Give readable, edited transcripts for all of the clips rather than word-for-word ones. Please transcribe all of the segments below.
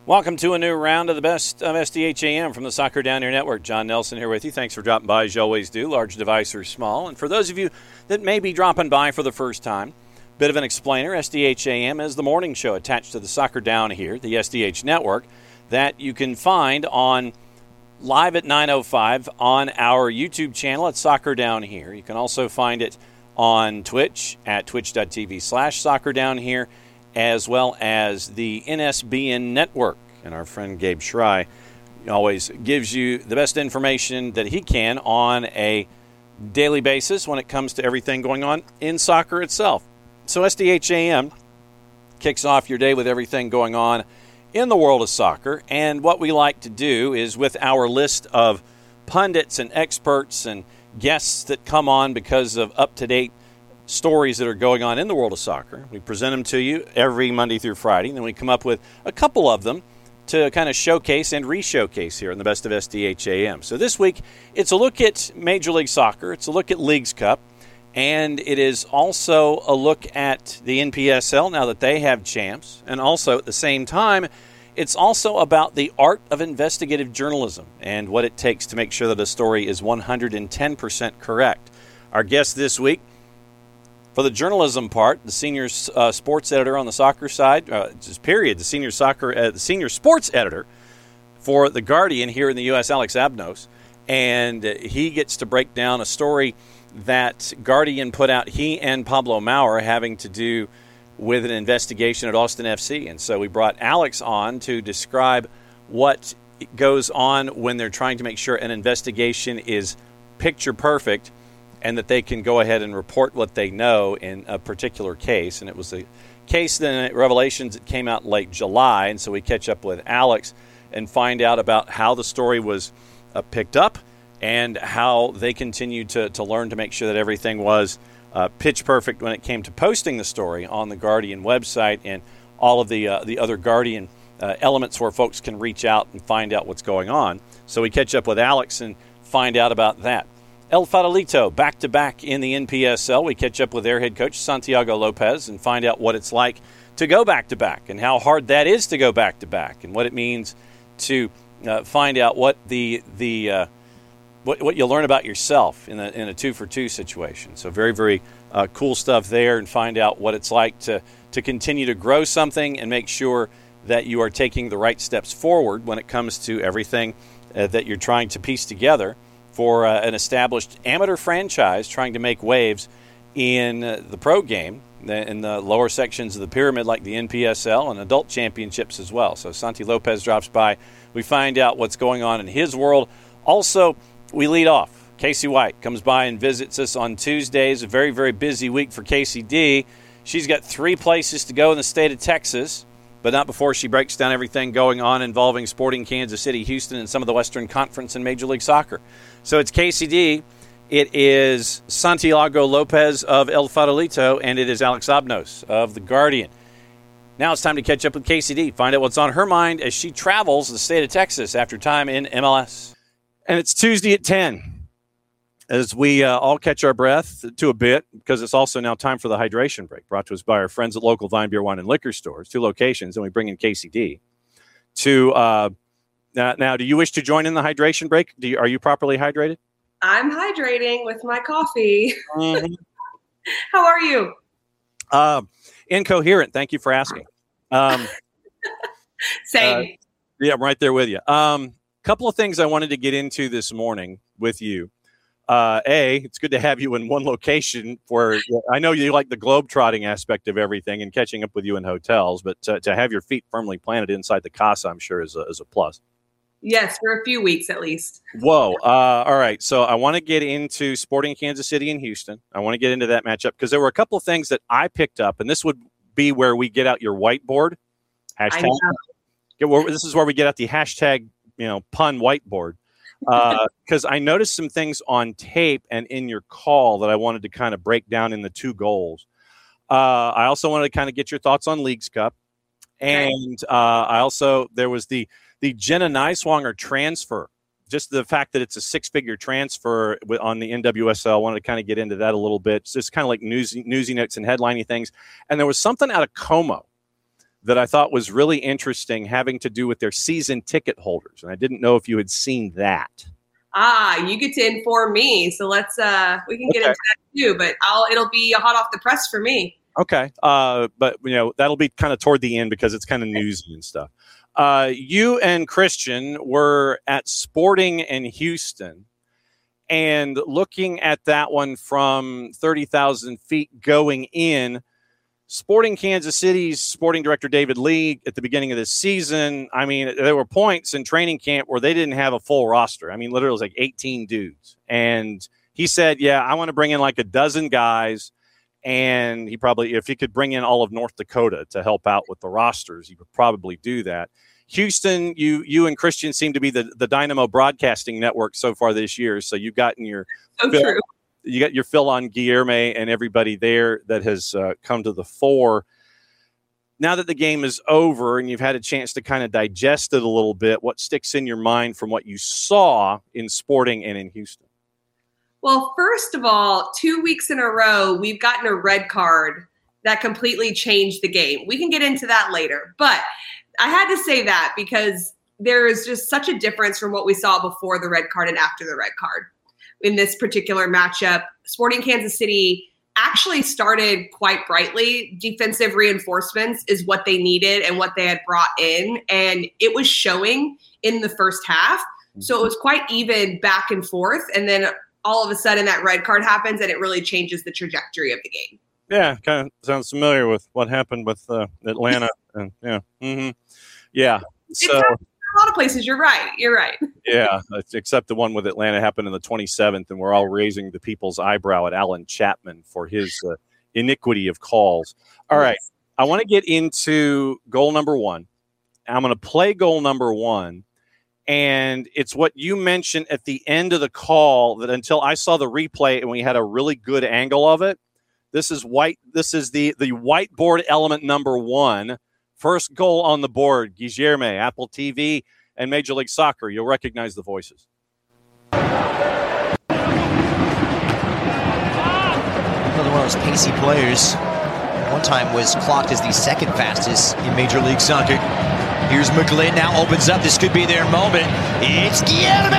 Welcome to a new round of the best of SDHAM from the Soccer Down Here Network. John Nelson here with you. Thanks for dropping by, as you always do, large device or small. And for those of you that may be dropping by for the first time, bit of an explainer, SDHAM is the morning show attached to the Soccer Down Here, the SDH Network, that you can find on live at 9:05 on our YouTube channel at Soccer Down Here. You can also find it on Twitch at twitch.tv/Soccer Down Here, as well as the NSBN network. And our friend Gabe Schrei always gives you the best information that he can on a daily basis when it comes to everything going on in soccer itself. So SDHAM kicks off your day with everything going on in the world of soccer. And what we like to do is, with our list of pundits and experts and guests that come on because of up-to-date stories that are going on in the world of soccer, we present them to you every Monday through Friday, and then we come up with a couple of them to kind of showcase and re-showcase here in the best of SDHAM. So this week, it's a look at Major League Soccer, it's a look at Leagues Cup, and it is also a look at the NPSL now that they have champs, and also at the same time, it's also about the art of investigative journalism and what it takes to make sure that a story is 110% correct. Our guest this week, for the journalism part, the senior sports editor on the soccer side, the senior sports editor for The Guardian here in the U.S., Alex Abnos. And he gets to break down a story that Guardian put out, he and Pablo Maurer, having to do with an investigation at Austin FC. And so we brought Alex on to describe what goes on when they're trying to make sure an investigation is picture perfect, and that they can go ahead and report what they know in a particular case. And it was a case, then, Revelations, that came out late July. And so we catch up with Alex and find out about how the story was picked up and how they continued to learn to make sure that everything was pitch perfect when it came to posting the story on the Guardian website and all of the other Guardian elements where folks can reach out and find out what's going on. So we catch up with Alex and find out about that. El Farolito, back-to-back in the NPSL. We catch up with their head coach, Santiago Lopez, and find out what it's like to go back-to-back and how hard that is to go back-to-back and what it means to find out what what you'll learn about yourself in a two-for-two situation. So very, very cool stuff there, and find out what it's like to continue to grow something and make sure that you are taking the right steps forward when it comes to everything that you're trying to piece together for an established amateur franchise trying to make waves in the pro game, in the lower sections of the pyramid like the NPSL and adult championships as well. So Santi Lopez drops by. We find out what's going on in his world. Also, we lead off. Casey White comes by and visits us on Tuesdays. A very, very busy week for Casey D. She's got 3 places to go in the state of Texas, but not before she breaks down everything going on involving Sporting Kansas City, Houston, and some of the Western Conference and Major League Soccer. So it's Casey D, it is Santiago Lopez of El Farolito, and it is Alex Abnos of The Guardian. Now it's time to catch up with Casey D, find out what's on her mind as she travels the state of Texas after time in MLS. And it's Tuesday at 10 as we all catch our breath to a bit, because it's also now time for the hydration break, brought to us by our friends at local Vine Beer, Wine, and Liquor stores, 2 locations, and we bring in Casey D. Now, do you wish to join in the hydration break? Are you properly hydrated? I'm hydrating with my coffee. Mm-hmm. How are you? Incoherent. Thank you for asking. Same. Yeah, I'm right there with you. Couple of things I wanted to get into this morning with you. It's good to have you in one location. I know you like the globe-trotting aspect of everything and catching up with you in hotels, but to have your feet firmly planted inside the casa, I'm sure, is a plus. Yes, for a few weeks at least. Whoa. All right. So I want to get into Sporting Kansas City and Houston. I want to get into that matchup because there were a couple of things that I picked up, and this would be where we get out your whiteboard. Hashtag. This is where we get out the hashtag, pun whiteboard. Because I noticed some things on tape and in your call that I wanted to kind of break down in the 2 goals. I also wanted to kind of get your thoughts on Leagues Cup. And there was the Jenna Neiswanger transfer, just the fact that it's a 6-figure transfer on the NWSL. I wanted to kind of get into that a little bit. It's just kind of like newsy notes and headliney things. And there was something out of Como that I thought was really interesting, having to do with their season ticket holders. And I didn't know if you had seen that. You get to inform me. So let's we can get into that too, but it'll be hot off the press for me. Okay. But that'll be kind of toward the end because it's kind of newsy and stuff. You and Christian were at Sporting in Houston, and looking at that one from 30,000 feet going in, Sporting Kansas City's sporting director David Lee at the beginning of this season, I mean, there were points in training camp where they didn't have a full roster. I mean, literally it was like 18 dudes. And he said, yeah, I want to bring in like a dozen guys. And he probably, if he could bring in all of North Dakota to help out with the rosters, he would probably do that. Houston, you and Christian seem to be the Dynamo Broadcasting Network so far this year. So you've gotten your true. You got your fill on Guilherme and everybody there that has come to the fore. Now that the game is over and you've had a chance to kind of digest it a little bit, what sticks in your mind from what you saw in Sporting and in Houston? Well, first of all, 2 weeks in a row, we've gotten a red card that completely changed the game. We can get into that later, but I had to say that because there is just such a difference from what we saw before the red card and after the red card. In this particular matchup, Sporting Kansas City actually started quite brightly. Defensive reinforcements is what they needed and what they had brought in, and it was showing in the first half. So it was quite even back and forth, and then all of a sudden that red card happens, and it really changes the trajectory of the game. Yeah, kind of sounds familiar with what happened with Atlanta. And yeah. So a lot of places. You're right. Yeah, except the one with Atlanta happened on the 27th, and we're all raising the people's eyebrow at Alan Chapman for his iniquity of calls. All right, I want to get into goal number one. I'm going to play goal number one, and it's what you mentioned at the end of the call that until I saw the replay and we had a really good angle of it. This is white. This is the whiteboard element number one. First goal on the board, Guilherme, Apple TV, and Major League Soccer. You'll recognize the voices. Another one of those pacey players. One time was clocked as the second fastest in Major League Soccer. Here's McGlynn, now opens up. This could be their moment. It's Guilherme!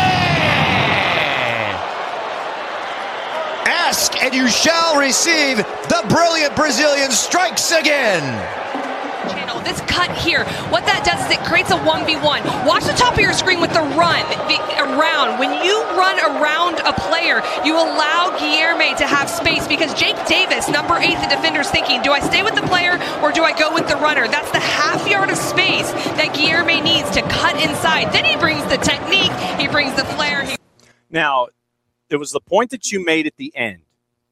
Ask and you shall receive. The brilliant Brazilian strikes again. Channel. This cut here, what that does is it creates a 1v1. Watch the top of your screen with the run around. When you run around a player, you allow Guilherme to have space because Jake Davis, number 8, the defender's thinking, do I stay with the player or do I go with the runner? That's the half yard of space that Guilherme needs to cut inside. Then he brings the technique, he brings the flair. Now, it was the point that you made at the end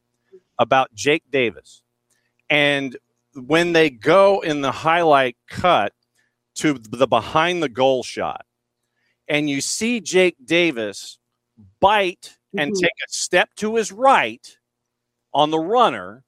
about Jake Davis. And when they go in the highlight cut to the behind the goal shot and you see Jake Davis bite and take a step to his right on the runner,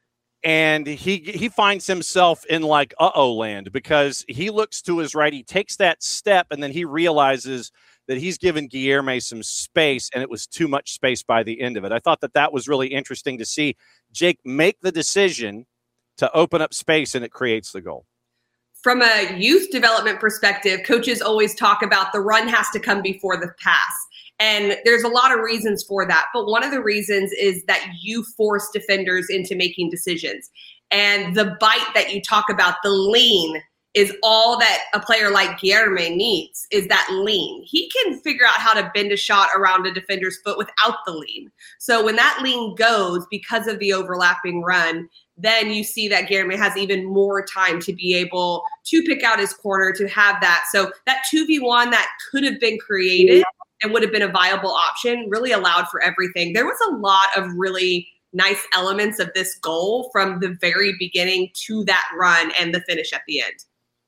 and he finds himself in like uh-oh land because he looks to his right, he takes that step, and then he realizes that he's given Guilherme some space, and it was too much space by the end of it. I thought that was really interesting to see Jake make the decision to open up space, and it creates the goal. From a youth development perspective, coaches always talk about the run has to come before the pass. And there's a lot of reasons for that. But one of the reasons is that you force defenders into making decisions. And the bite that you talk about, the lean, is all that a player like Guilherme needs, is that lean. He can figure out how to bend a shot around a defender's foot without the lean. So when that lean goes because of the overlapping run, then you see that Guilherme has even more time to be able to pick out his corner, to have that. So that 2v1 that could have been created and would have been a viable option really allowed for everything. There was a lot of really nice elements of this goal from the very beginning to that run and the finish at the end.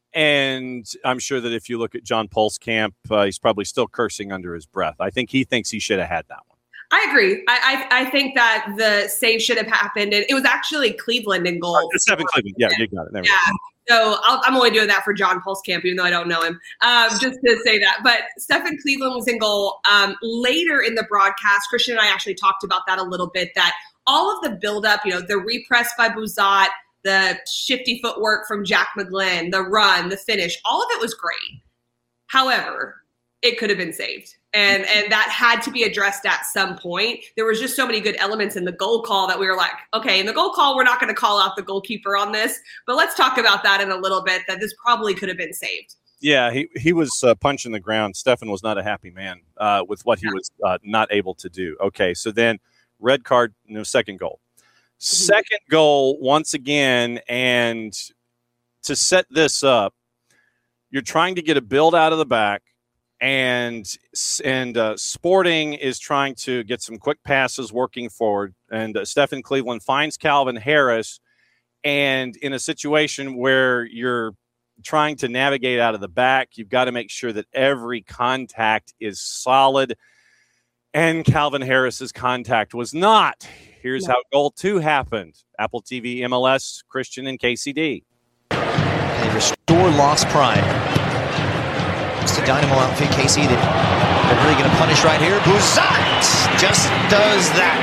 And I'm sure that if you look at John Pulskamp, he's probably still cursing under his breath. I think he thinks he should have had that one. I agree. I think that the save should have happened. And it was actually Cleveland in goal. It's Stephen Cleveland. Yeah, you got it. There yeah. So I'm only doing that for John Pulskamp, even though I don't know him, just to say that. But Stephen Cleveland was in goal. Later in the broadcast, Christian and I actually talked about that a little bit, that all of the buildup, the repress by Bouzat, the shifty footwork from Jack McGlynn, the run, the finish, all of it was great. However, it could have been saved. And that had to be addressed at some point. There was just so many good elements in the goal call that we were like, okay, in the goal call, we're not going to call out the goalkeeper on this, but let's talk about that in a little bit, that this probably could have been saved. Yeah, he was punching the ground. Stefan was not a happy man with what he was not able to do. Okay, so then red card, second goal. Second goal, once again, and to set this up, you're trying to get a build out of the back, and Sporting is trying to get some quick passes working forward, and Stephen Cleveland finds Calvin Harris, and in a situation where you're trying to navigate out of the back, you've got to make sure that every contact is solid, and Calvin Harris's contact was not. Here's how goal 2 happened. Apple TV, MLS, Christian, and KCD. They restore lost pride. It's the Dynamo outfit, KC, that they're really going to punish right here. Buzat just does that.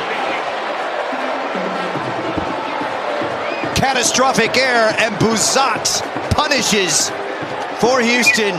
Catastrophic error, and Buzat punishes for Houston.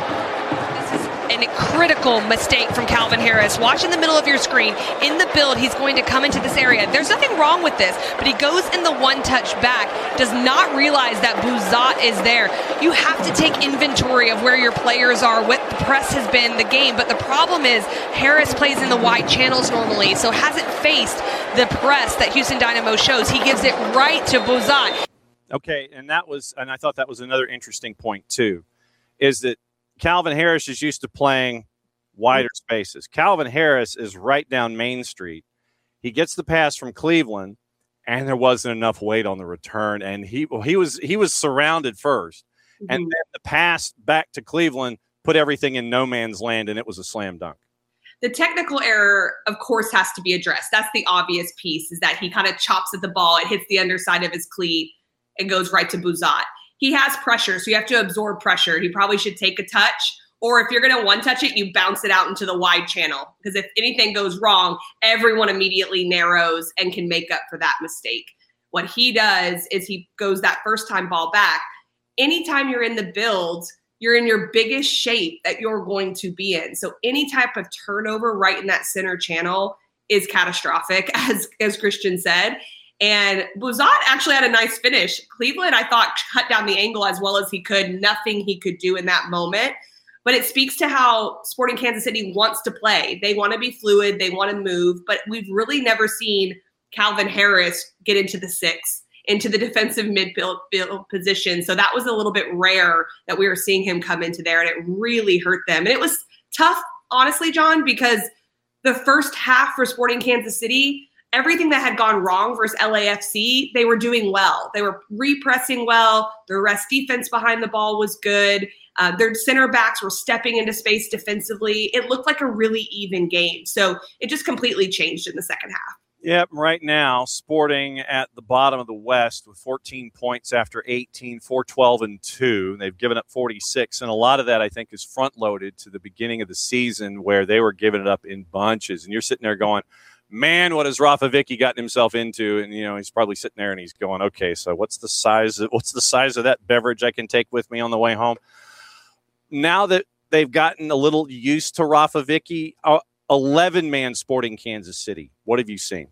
This is a critical mistake from Calvin Harris. Watch in the middle of your screen. In the build, he's going to come into this area. There's nothing wrong with this, but he goes in the one-touch back, does not realize that Buzat is there. You have to take inventory of where your players are, what the press has been, the game, but the problem is Harris plays in the wide channels normally, so hasn't faced the press that Houston Dynamo shows. He gives it right to Buzat. Okay, and I thought that was another interesting point too, is that Calvin Harris is used to playing wider spaces. Calvin Harris is right down Main Street. He gets the pass from Cleveland, and there wasn't enough weight on the return, and he was surrounded first, and then the pass back to Cleveland put everything in no man's land, and it was a slam dunk. The technical error, of course, has to be addressed. That's the obvious piece, is that he kind of chops at the ball, it hits the underside of his cleat, and goes right to Buzat. He has pressure, so you have to absorb pressure. He probably should take a touch, or if you're going to one-touch it, you bounce it out into the wide channel. Because if anything goes wrong, everyone immediately narrows and can make up for that mistake. What he does is he goes that first-time ball back. Anytime you're in the build, you're in your biggest shape that you're going to be in. So any type of turnover right in that center channel is catastrophic, as Christian said. And Buzat actually had a nice finish. Cleveland, I thought, cut down the angle as well as he could. Nothing he could do in that moment. But it speaks to how Sporting Kansas City wants to play. They want to be fluid. They want to move. But we've really never seen Calvin Harris get into the 6, into the defensive midfield position. So that was a little bit rare that we were seeing him come into there. And it really hurt them. And it was tough, honestly, John, because the first half for Sporting Kansas City, everything that had gone wrong versus LAFC, they were doing well. They were repressing well. Their rest defense behind the ball was good. Their center backs were stepping into space defensively. It looked like a really even game. So it just completely changed in the second half. Yep, right now, Sporting at the bottom of the West with 14 points after 18, 4-12-2. They've given up 46, and a lot of that, I think, is front-loaded to the beginning of the season where they were giving it up in bunches. And you're sitting there going, man, what has Rafa Vicky gotten himself into? And, he's probably sitting there and he's going, okay, so what's the size of that beverage I can take with me on the way home? Now that they've gotten a little used to Rafa Vicky, 11-man Sporting Kansas City. What have you seen?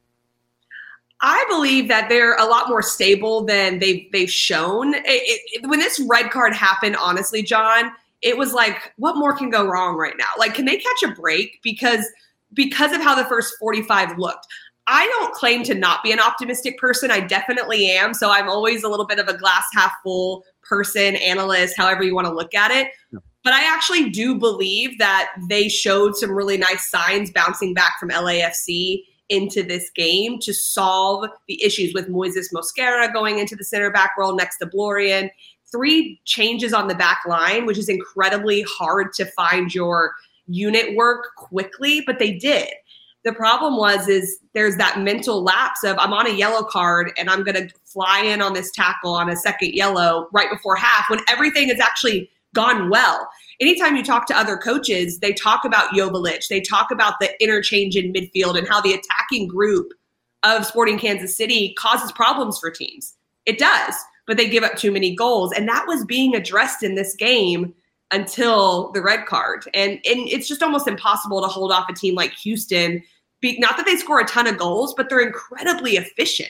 I believe that they're a lot more stable than they've shown. When this red card happened, honestly, John, it was like, what more can go wrong right now? Like, can they catch a break? Because of how the first 45 looked. I don't claim to not be an optimistic person. I definitely am. So I'm always a little bit of a glass half full person, analyst, however you want to look at it. Yeah. But I actually do believe that they showed some really nice signs bouncing back from LAFC into this game to solve the issues with Moises Mosquera going into the center back role next to Blorian. 3 changes on the back line, which is incredibly hard to find your unit work quickly, but they did. The problem is there's that mental lapse of I'm on a yellow card and I'm going to fly in on this tackle on a second yellow right before half when everything has actually gone well. Anytime you talk to other coaches, they talk about Joveljic. They talk about the interchange in midfield and how the attacking group of Sporting Kansas City causes problems for teams. It does, but they give up too many goals. And that was being addressed in this game until the red card. And it's just almost impossible to hold off a team like Houston. Not that they score a ton of goals, but they're incredibly efficient.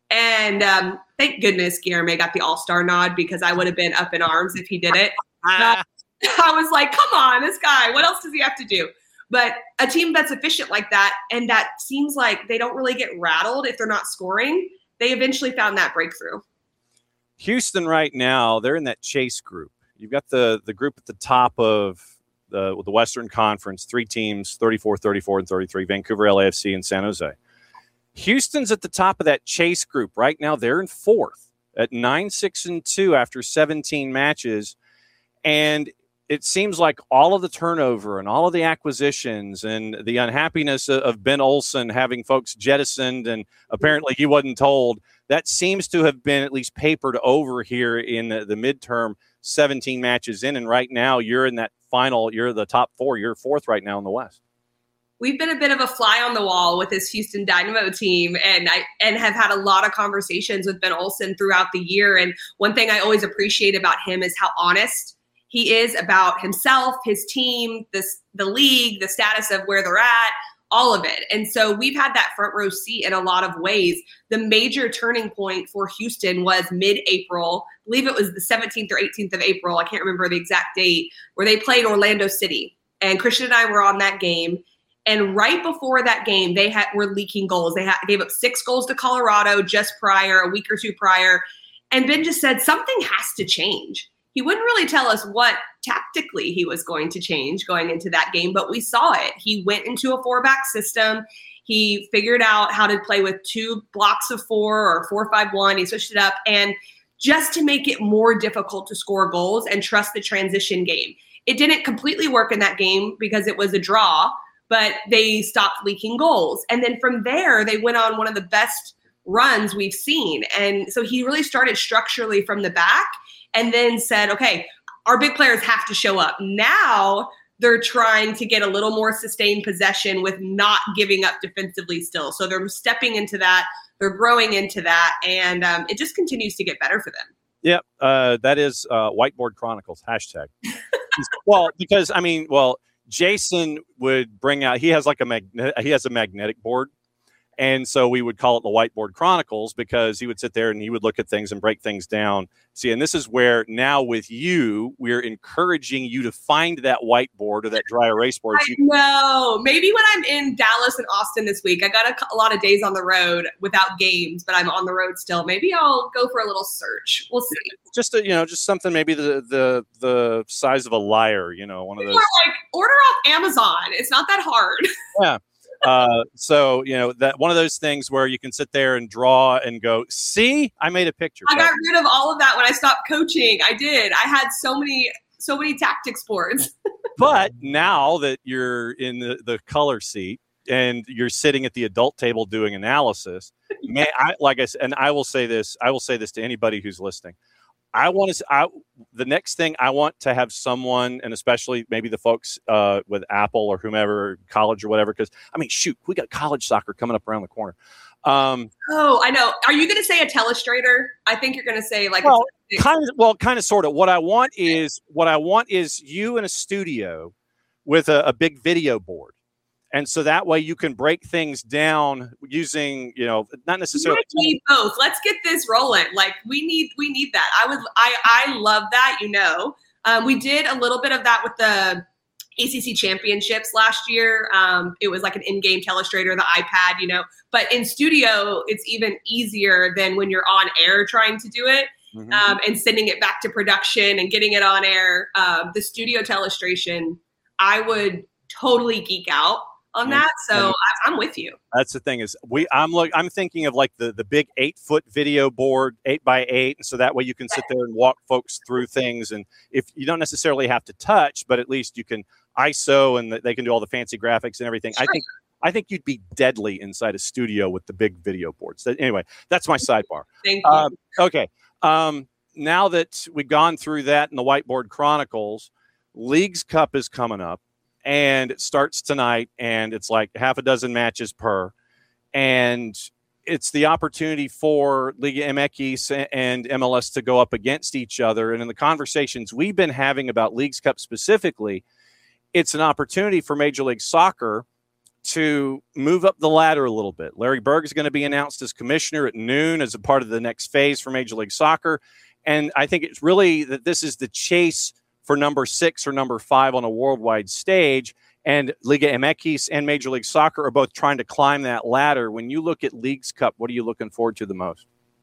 And thank goodness Guilherme got the all-star nod, because I would have been up in arms if he did it. I was like, come on, this guy, what else does he have to do? But a team that's efficient like that, and that seems like they don't really get rattled if they're not scoring, they eventually found that breakthrough. Houston right now, they're in that chase group. You've got the group at the top of the Western Conference, 3 teams, 34, 34, and 33, Vancouver, LAFC, and San Jose. Houston's at the top of that chase group. Right now, they're in 4th at 9-6-2 after 17 matches. And it seems like all of the turnover and all of the acquisitions and the unhappiness of Ben Olsen having folks jettisoned, and apparently he wasn't told, that seems to have been at least papered over here in the midterm, 17 matches in. And right now you're in that final, you're the top 4, you're 4th right now in the West. We've been a bit of a fly on the wall with this Houston Dynamo team, and have had a lot of conversations with Ben Olsen throughout the year. And one thing I always appreciate about him is how honest he is about himself, his team, the league, the status of where they're at, all of it. And so we've had that front row seat in a lot of ways. The major turning point for Houston was mid-April. I believe it was the 17th or 18th of April. I can't remember the exact date, where they played Orlando City. And Christian and I were on that game. And right before that game, they were leaking goals. They gave up 6 goals to Colorado just prior, a week or two prior. And Ben just said something has to change. He wouldn't really tell us what tactically he was going to change going into that game, but we saw it. He went into a 4-back system. He figured out how to play with 2 blocks of 4 or 4-5-1. He switched it up, and just to make it more difficult to score goals and trust the transition game. It didn't completely work in that game because it was a draw, but they stopped leaking goals. And then from there, they went on one of the best runs we've seen. And so he really started structurally from the back, and then said, okay, our big players have to show up. Now they're trying to get a little more sustained possession with not giving up defensively still. So they're stepping into that. They're growing into that. And it just continues to get better for them. Yep. That is Whiteboard Chronicles, hashtag. Well, because, Jason would bring out, he has a magnetic board. And so we would call it the Whiteboard Chronicles, because he would sit there and he would look at things and break things down. See, and this is where now with you, we're encouraging you to find that whiteboard or that dry erase board. I know. Maybe when I'm in Dallas and Austin this week, I got a lot of days on the road without games, but I'm on the road still. Maybe I'll go for a little search. We'll see. Just something maybe the size of a lyre, one of those. Like, order off Amazon. It's not that hard. Yeah. So that one of those things where you can sit there and draw and go, see, I made a picture. I got rid of all of that when I stopped coaching. I did. I had so many tactics boards. But now that you're in the color seat and you're sitting at the adult table doing analysis, man, I will say this to anybody who's listening. The next thing I want to have someone, and especially maybe the folks with Apple or whomever, college or whatever, because we got college soccer coming up around the corner. I know. Are you going to say a telestrator? I think you're going to say kind of, sort of. What I want is you in a studio with a big video board. And so that way you can break things down using, not necessarily. We need both. Let's get this rolling. Like we need that. I love that. We did a little bit of that with the ACC championships last year. It was like an in-game telestrator, the iPad, but in studio, it's even easier than when you're on air trying to do it. Mm-hmm. And sending it back to production and getting it on air. The studio telestration, I would totally geek out on that. So I'm with you. That's the thing is I'm thinking of like the big 8-foot video board, 8x8. And so that way you can sit there and walk folks through things. And if you don't necessarily have to touch, but at least you can ISO and they can do all the fancy graphics and everything. Sure. I think you'd be deadly inside a studio with the big video boards. Anyway, that's my sidebar. Thank you. Okay. Now that we've gone through that in the Whiteboard Chronicles, Leagues Cup is coming up. And it starts tonight, and it's like half a dozen matches per. And it's the opportunity for Liga MX and MLS to go up against each other. And in the conversations we've been having about Leagues Cup specifically, it's an opportunity for Major League Soccer to move up the ladder a little bit. Larry Berg is going to be announced as commissioner at noon as a part of the next phase for Major League Soccer. And I think it's really that this is the chase for number 6 or number 5 on a worldwide stage. And Liga MX and Major League Soccer are both trying to climb that ladder. When you look at Leagues Cup, what are you looking forward to the most?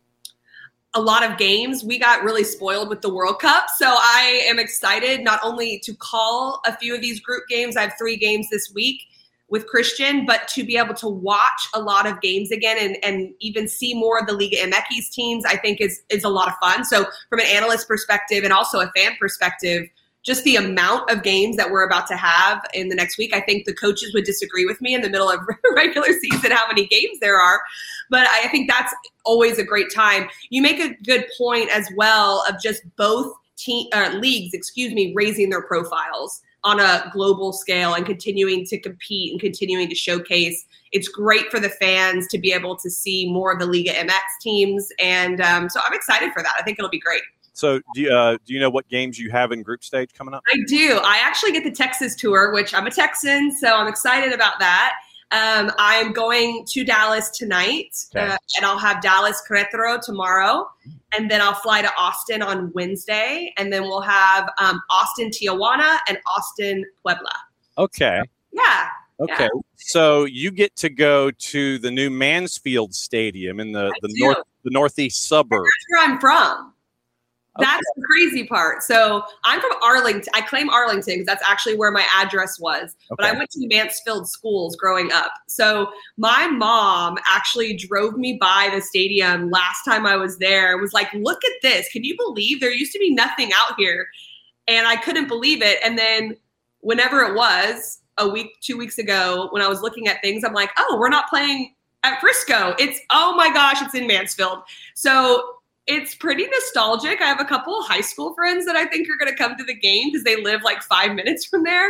A lot of games. We got really spoiled with the World Cup. So I am excited not only to call a few of these group games. I have 3 games this week with Christian, but to be able to watch a lot of games again and even see more of the Liga MX teams, I think is a lot of fun. So from an analyst perspective and also a fan perspective, just the amount of games that we're about to have in the next week, I think the coaches would disagree with me in the middle of regular season how many games there are. But I think that's always a great time. You make a good point as well of just both leagues, raising their profiles on a global scale and continuing to compete and continuing to showcase. It's great for the fans to be able to see more of the Liga MX teams. And so I'm excited for that. I think it'll be great. So do you know what games you have in group stage coming up? I do. I actually get the Texas tour, which I'm a Texan, so I'm excited about that. I'm going to Dallas tonight, and I'll have Dallas Querétaro tomorrow, and then I'll fly to Austin on Wednesday, and then we'll have Austin Tijuana and Austin Puebla. Okay. Yeah. Okay. Yeah. So you get to go to the new Mansfield Stadium in the northeast suburb. That's where I'm from. That's the crazy part. So I'm from Arlington. I claim Arlington because that's actually where my address was. Okay. But I went to Mansfield schools growing up. So my mom actually drove me by the stadium last time I was there and was like, look at this. Can you believe there used to be nothing out here? And I couldn't believe it. And then whenever it was, 2 weeks ago, when I was looking at things, I'm like, oh, we're not playing at Frisco. Oh my gosh, it's in Mansfield. So it's pretty nostalgic. I have a couple of high school friends that I think are going to come to the game because they live like 5 minutes from there.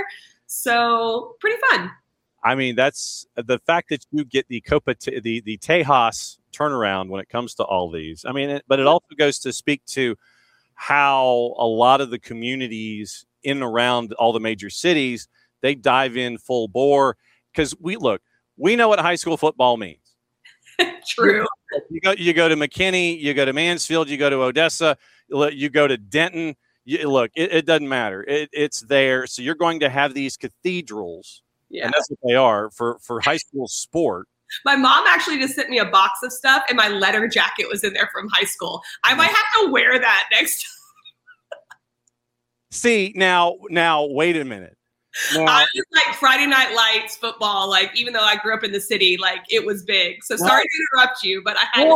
So pretty fun. I mean, that's the fact that you get the Copa, the Tejas turnaround when it comes to all these. I mean, but it also goes to speak to how a lot of the communities in and around all the major cities, they dive in full bore because we know what high school football means. True. You go to McKinney, you go to Mansfield, you go to Odessa, you go to Denton. It doesn't matter. It's there. So you're going to have these cathedrals, and that's what they are for high school sport. My mom actually just sent me a box of stuff, and my letter jacket was in there from high school. I might have to wear that next time. See, now, wait a minute. Now, I was like Friday Night Lights football, like even though I grew up in the city, like it was big. So sorry to interrupt you, but I had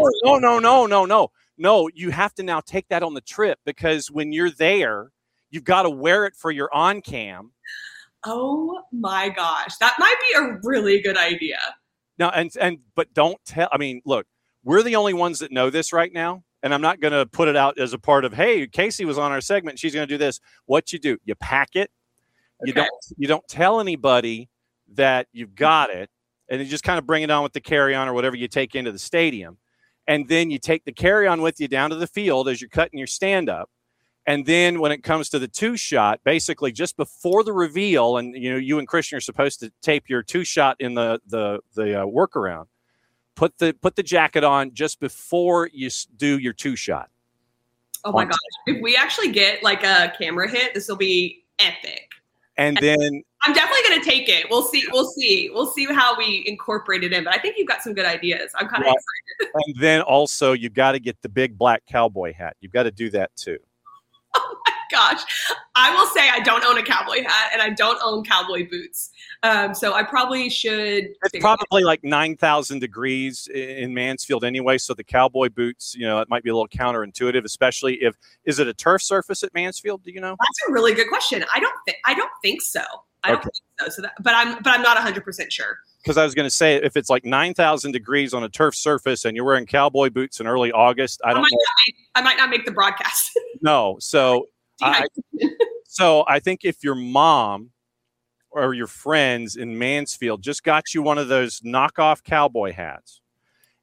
No. You have to now take that on the trip because when you're there, you've got to wear it for your on cam. Oh my gosh, that might be a really good idea. Now, but don't tell. I mean, look, we're the only ones that know this right now, and I'm not going to put it out as a part of. Hey, Casey was on our segment. She's going to do this. What you do? You pack it. Okay. You don't tell anybody that you've got it, and you just kind of bring it on with the carry-on or whatever you take into the stadium. And then you take the carry-on with you down to the field as you're cutting your stand-up. And then when it comes to the 2-shot, basically just before the reveal, and you and Christian are supposed to tape your 2-shot in the workaround, put the jacket on just before you do your 2-shot. Oh my gosh. If we actually get like a camera hit, this will be epic. And then I'm definitely going to take it. We'll see how we incorporate it in. But I think you've got some good ideas. I'm kind of excited. And then also you've got to get the big black cowboy hat. You've got to do that too. Oh my gosh. I will say I don't own a cowboy hat and I don't own cowboy boots. So I probably should. It's probably like 9,000 degrees in Mansfield anyway. So the cowboy boots, it might be a little counterintuitive, especially is it a turf surface at Mansfield? Do you know? That's a really good question. I don't think so. I don't think so. But I'm not 100% sure. Because I was going to say, if it's like 9,000 degrees on a turf surface and you're wearing cowboy boots in early August, I might not make the broadcast. No. So I think if your mom or your friends in Mansfield just got you one of those knockoff cowboy hats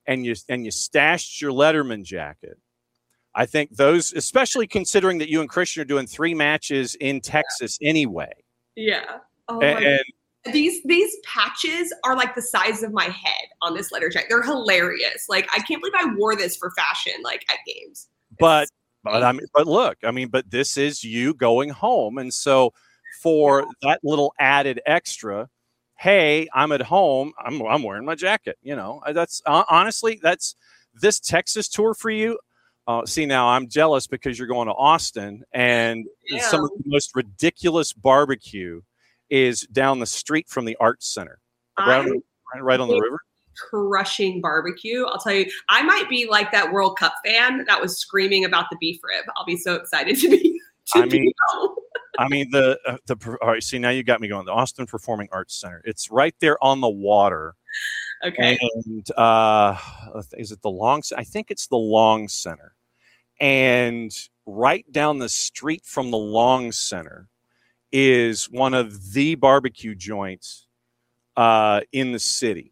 and you stashed your Letterman jacket, I think those, especially considering that you and Christian are doing 3 matches in Texas anyway. Yeah. Oh and these patches are like the size of my head on this letter jacket. They're hilarious. Like, I can't believe I wore this for fashion, like at games. But look, but this is you going home. And so for that little added extra, hey, I'm at home, I'm wearing my jacket. That's honestly, that's this Texas tour for you. See, now I'm jealous because you're going to Austin, and some of the most ridiculous barbecue is down the street from the Arts Center, right on the river. Crushing barbecue. I'll tell you, I might be like that World Cup fan that was screaming about the beef rib. I'll be so excited to be. All right. See, now you got me going. The Austin Performing Arts Center. It's right there on the water. Okay. And is it the Long? I think it's the Long Center. And right down the street from the Long Center is one of the barbecue joints in the city.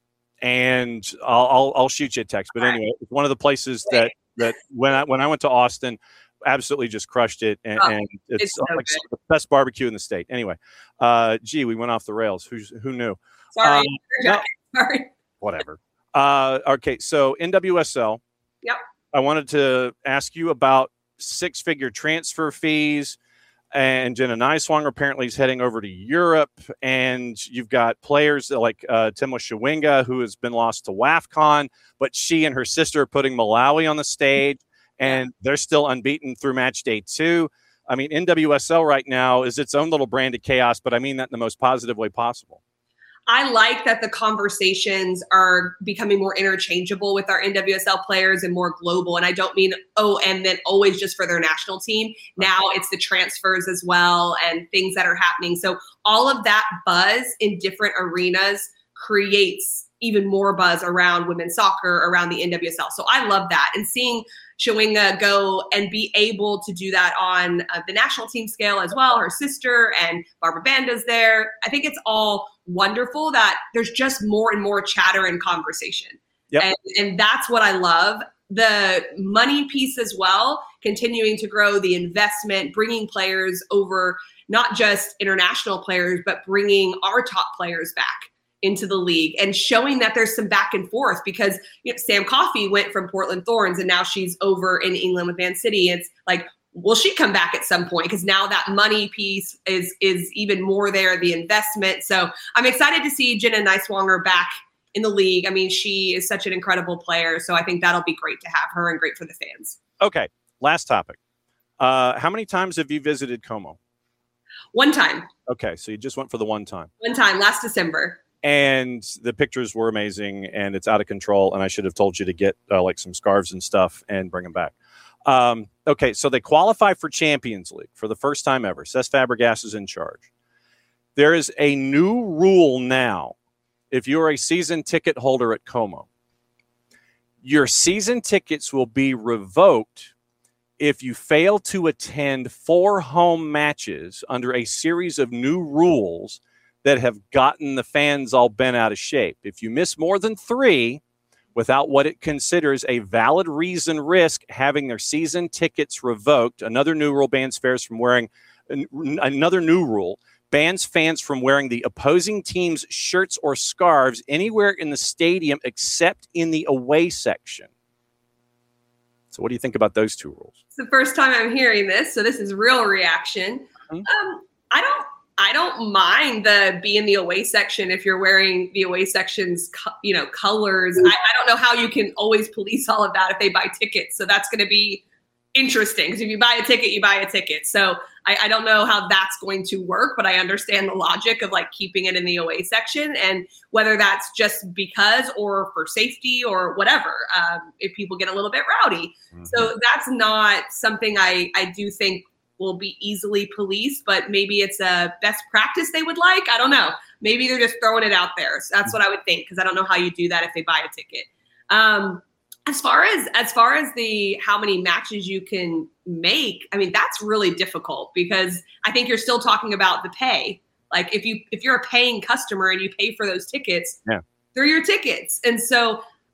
And I'll shoot you a text. But anyway, it's one of the places that when I went to Austin, absolutely just crushed it. And it's so like the best barbecue in the state. Anyway, we went off the rails. Who knew? Sorry. Sorry. Whatever. Okay, so NWSL. Yep. I wanted to ask you about 6-figure transfer fees, and Jenna Niswanger apparently is heading over to Europe, and you've got players like Temwa Shawinga, who has been lost to WAFCON, but she and her sister are putting Malawi on the stage, and they're still unbeaten through match day 2. I mean, NWSL right now is its own little brand of chaos, but I mean that in the most positive way possible. I like that the conversations are becoming more interchangeable with our NWSL players and more global. And I don't mean, and then always just for their national team. Now it's the transfers as well and things that are happening. So all of that buzz in different arenas creates even more buzz around women's soccer, around the NWSL. So I love that. And seeing Shawinga go and be able to do that on the national team scale as well, her sister and Barbara Banda's there. I think it's all wonderful that there's just more and more chatter and conversation. Yep. And that's what I love. The money piece as well, continuing to grow the investment, bringing players over, not just international players, but bringing our top players back into the league and showing that there's some back and forth because Sam Coffey went from Portland Thorns and now she's over in England with Man City. It's like, will she come back at some point? Because now that money piece is even more there, the investment. So I'm excited to see Jenna Niswanger back in the league. I mean, she is such an incredible player. So I think that'll be great to have her and great for the fans. Okay. Last topic. How many times have you visited Como? One time. Okay. So you just went for the one time. One time, last December. And the pictures were amazing, and it's out of control. And I should have told you to get like some scarves and stuff and bring them back. Okay, so they qualify for Champions League for the first time ever. Cesc Fabregas is in charge. There is a new rule now. If you're a season ticket holder at Como, your season tickets will be revoked if you fail to attend 4 home matches under a series of new rules that have gotten the fans all bent out of shape. If you miss more than 3 without what it considers a valid reason, risk having their season tickets revoked, another new rule bans fans from wearing the opposing team's shirts or scarves anywhere in the stadium except in the away section. So what do you think about those 2 rules? It's the first time I'm hearing this, so this is real reaction. I don't mind the be in the away section if you're wearing the away section's colors. I don't know how you can always police all of that if they buy tickets. So that's going to be interesting because if you buy a ticket, you buy a ticket. So I don't know how that's going to work, but I understand the logic of like keeping it in the away section and whether that's just because or for safety or whatever, if people get a little bit rowdy. Mm-hmm. So that's not something I do think will be easily policed, but maybe it's a best practice they would like. I don't know. Maybe they're just throwing it out there. So that's what I would think, because I don't know how you do that if they buy a ticket. As far as the how many matches you can make, I mean, that's really difficult because I think you're still talking about the pay. Like if you're a paying customer and you pay for those tickets, they're your tickets. And so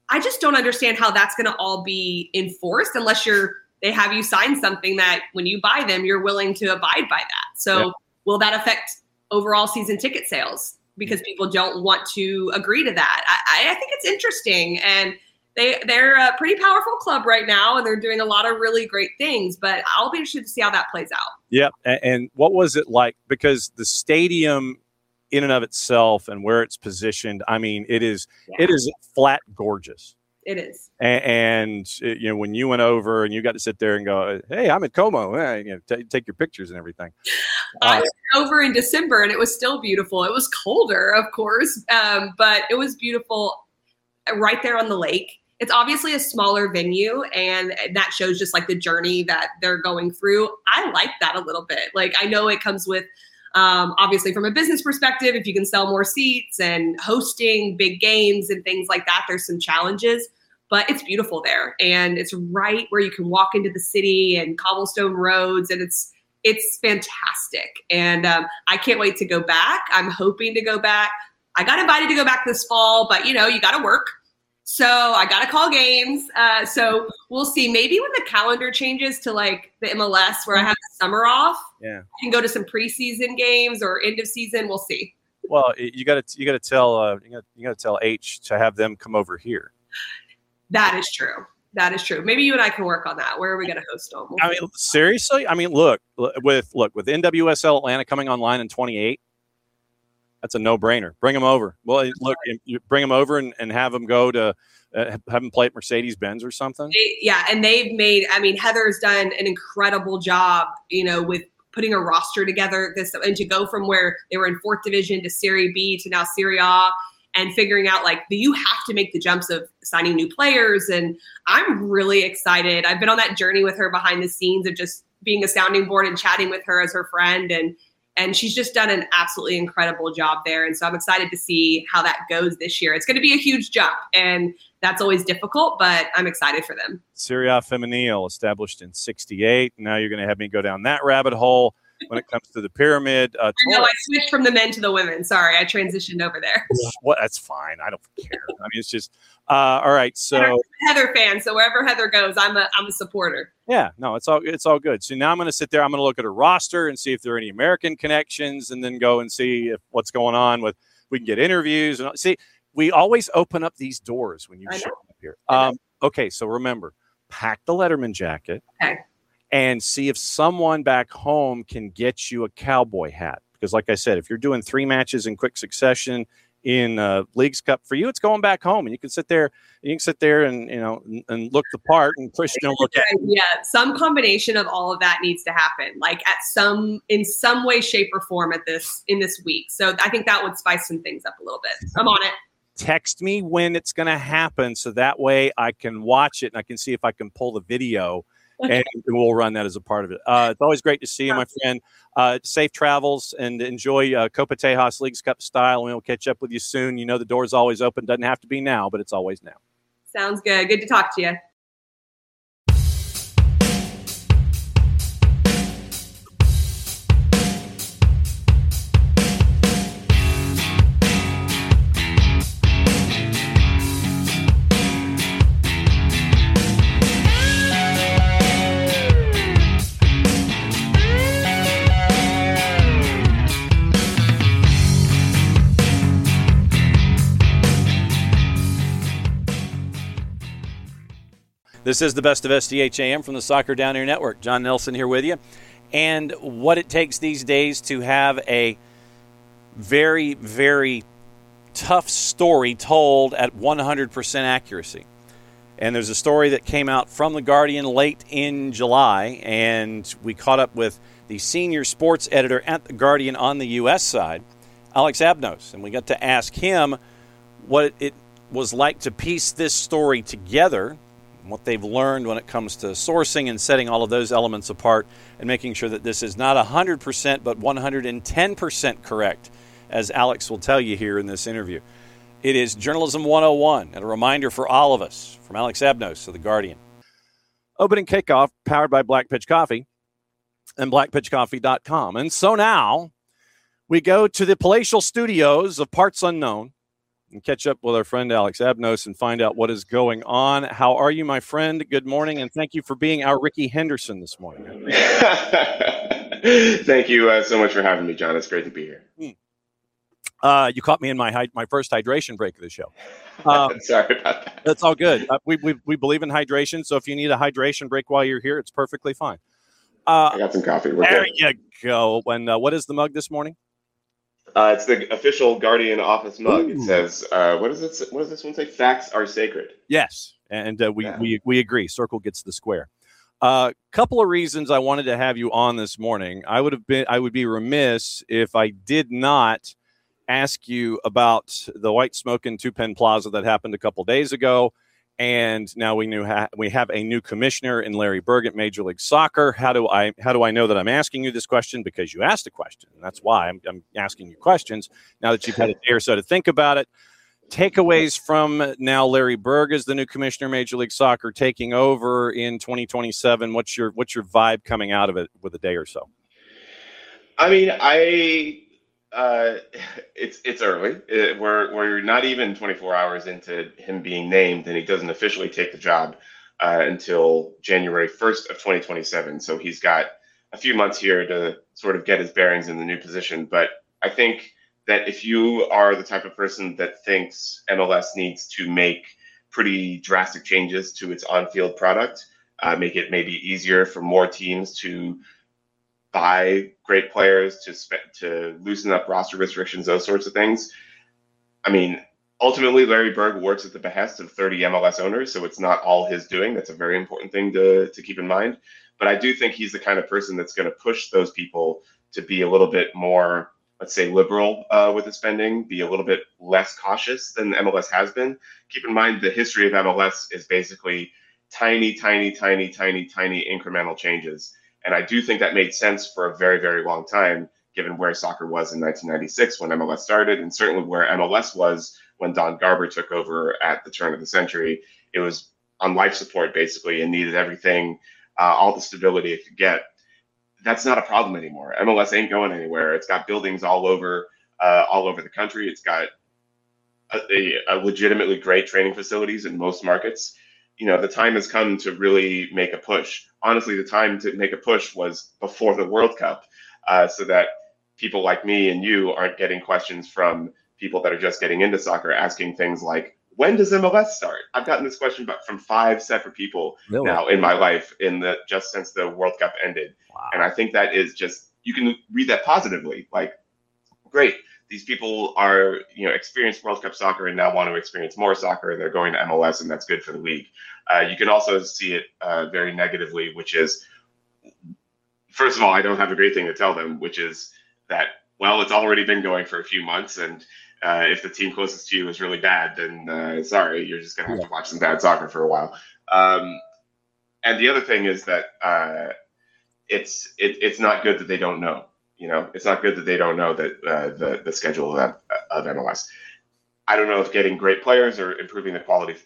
I just don't understand how that's going to all be enforced unless they have you sign something that when you buy them, you're willing to abide by that. So will that affect overall season ticket sales because people don't want to agree to that? I think it's interesting, and they're a pretty powerful club right now, and they're doing a lot of really great things, but I'll be interested to see how that plays out. Yeah. And what was it like? Because the stadium in and of itself and where it's positioned, I mean, it is flat gorgeous. It is. And you know, when you went over and you got to sit there and go, hey, I'm at Como, take your pictures and everything. I was over in December and it was still beautiful. It was colder, of course, but it was beautiful right there on the lake. It's obviously a smaller venue, and that shows just like the journey that they're going through. I like that a little bit. Like, I know it comes with, obviously from a business perspective, if you can sell more seats and hosting big games and things like that, there's some challenges, but it's beautiful there. And it's right where you can walk into the city and cobblestone roads, and it's fantastic. And I can't wait to go back. I'm hoping to go back. I got invited to go back this fall, but you got to work. So I got to call games. So we'll see. Maybe when the calendar changes to like the MLS where I have the summer off, I can go to some preseason games or end of season. We'll see. Well, you got to tell H to have them come over here. That is true. Maybe you and I can work on that. Where are we going to host them? I mean, seriously? I mean, look with NWSL Atlanta coming online in 2028. That's a no-brainer. Bring them over. Well, look, you bring them over and have them go to have them play at Mercedes-Benz or something. And they've made. I mean, Heather's done an incredible job, with putting a roster together. And to go from where they were in 4th division to Serie B to now Serie A, and figuring out like you have to make the jumps of signing new players. And I'm really excited. I've been on that journey with her behind the scenes of just being a sounding board and chatting with her as her friend, and she's just done an absolutely incredible job there. And so I'm excited to see how that goes this year. It's going to be a huge jump, and that's always difficult, but I'm excited for them. Serie A Femenil, established in 1968. Now you're going to have me go down that rabbit hole when it comes to the pyramid. I switched from the men to the women. Sorry, I transitioned over there. Well, that's fine. I don't care. I mean, it's just all right. So Heather fan. So wherever Heather goes, I'm a supporter. Yeah, no, it's all good. So now I'm going to sit there. I'm going to look at her roster and see if there are any American connections, and then go and see if what's going on with. We can get interviews and see. We always open up these doors when you show up here. Okay, so remember, pack the Letterman jacket. Okay. And see if someone back home can get you a cowboy hat. Because like I said, if you're doing 3 matches in quick succession in Leagues Cup, for you, it's going back home. And you can sit there and and look the part. And Christian will look at it. Yeah, some combination of all of that needs to happen, like in some way, shape, or form in this week. So I think that would spice some things up a little bit. I'm on it. Text me when it's going to happen, so that way I can watch it and I can see if I can pull the video. And we'll run that as a part of it. It's always great to see you, my friend. Safe travels and enjoy Copa Tejas Leagues Cup style. And we'll catch up with you soon. You know the door's always open. Doesn't have to be now, but it's always now. Sounds good. Good to talk to you. This is the best of SDHAM from the Soccer Down Here Network. John Nelson here with you. And what it takes these days to have a very, very tough story told at 100% accuracy. And there's a story that came out from The Guardian late in July, and we caught up with the senior sports editor at The Guardian on the U.S. side, Alex Abnos, and we got to ask him what it was like to piece this story together, what they've learned when it comes to sourcing and setting all of those elements apart and making sure that this is not 100% but 110% correct, as Alex will tell you here in this interview. It is Journalism 101, and a reminder for all of us from Alex Abnos of The Guardian. Opening kickoff powered by Black Pitch Coffee and blackpitchcoffee.com. And so now we go to the palatial studios of Parts Unknown and catch up with our friend Alex Abnos and find out what is going on. How are you, my friend? Good morning, and thank you for being our Ricky Henderson this morning. Thank you so much for having me, John. It's great to be here. You caught me in my first hydration break of the show. Sorry about that. That's all good. We believe in hydration, so if you need a hydration break while you're here, it's perfectly fine. I got some coffee. There you go. And what is the mug this morning? It's the official Guardian office mug. Ooh. It says, what does this one say? Facts are sacred. Yes, and we agree. Circle gets the square. Couple of reasons I wanted to have you on this morning. I would be remiss if I did not ask you about the white smoke in Two Penn Plaza that happened a couple days ago, and now we have a new commissioner in Larry Berg at Major League Soccer. How do I know that I'm asking you this question? Because you asked a question, and that's why I'm asking you questions. Now that you've had a day or so to think about it, takeaways from now Larry Berg is the new commissioner of Major League Soccer taking over in 2027. What's your vibe coming out of it with a day or so? I mean, it's early. We're not even 24 hours into him being named, and he doesn't officially take the job until January 1st of 2027. So he's got a few months here to sort of get his bearings in the new position. But I think that if you are the type of person that thinks MLS needs to make pretty drastic changes to its on-field product, make it maybe easier for more teams to buy great players, to loosen up roster restrictions, those sorts of things. I mean, ultimately, Larry Berg works at the behest of 30 MLS owners, so it's not all his doing. That's a very important thing to keep in mind. But I do think he's the kind of person that's going to push those people to be a little bit more, let's say, liberal with the spending, be a little bit less cautious than MLS has been. Keep in mind, the history of MLS is basically tiny incremental changes. And I do think that made sense for a very, very long time, given where soccer was in 1996 when MLS started, and certainly where MLS was when Don Garber took over at the turn of the century. It was on life support, basically, and needed everything, all the stability it could get. That's not a problem anymore. MLS ain't going anywhere. It's got buildings all over the country. It's got a legitimately great training facilities in most markets. You know, the time has come to really make a push. Honestly, the time to make a push was before the World Cup, so that people like me and you aren't getting questions from people that are just getting into soccer asking things like, when does MLS start? I've gotten this question from 5 separate people now in my life just since the World Cup ended. Wow. And I think that is just, you can read that positively. Like, great. These people are, experienced World Cup soccer and now want to experience more soccer, and they're going to MLS, and that's good for the league. You can also see it very negatively, which is, first of all, I don't have a great thing to tell them, which is that, well, it's already been going for a few months, and if the team closest to you is really bad, then sorry, you're just going to have to watch some bad soccer for a while. And the other thing is that it's not good that they don't know. It's not good that they don't know that the schedule of MLS. I don't know if getting great players or improving the quality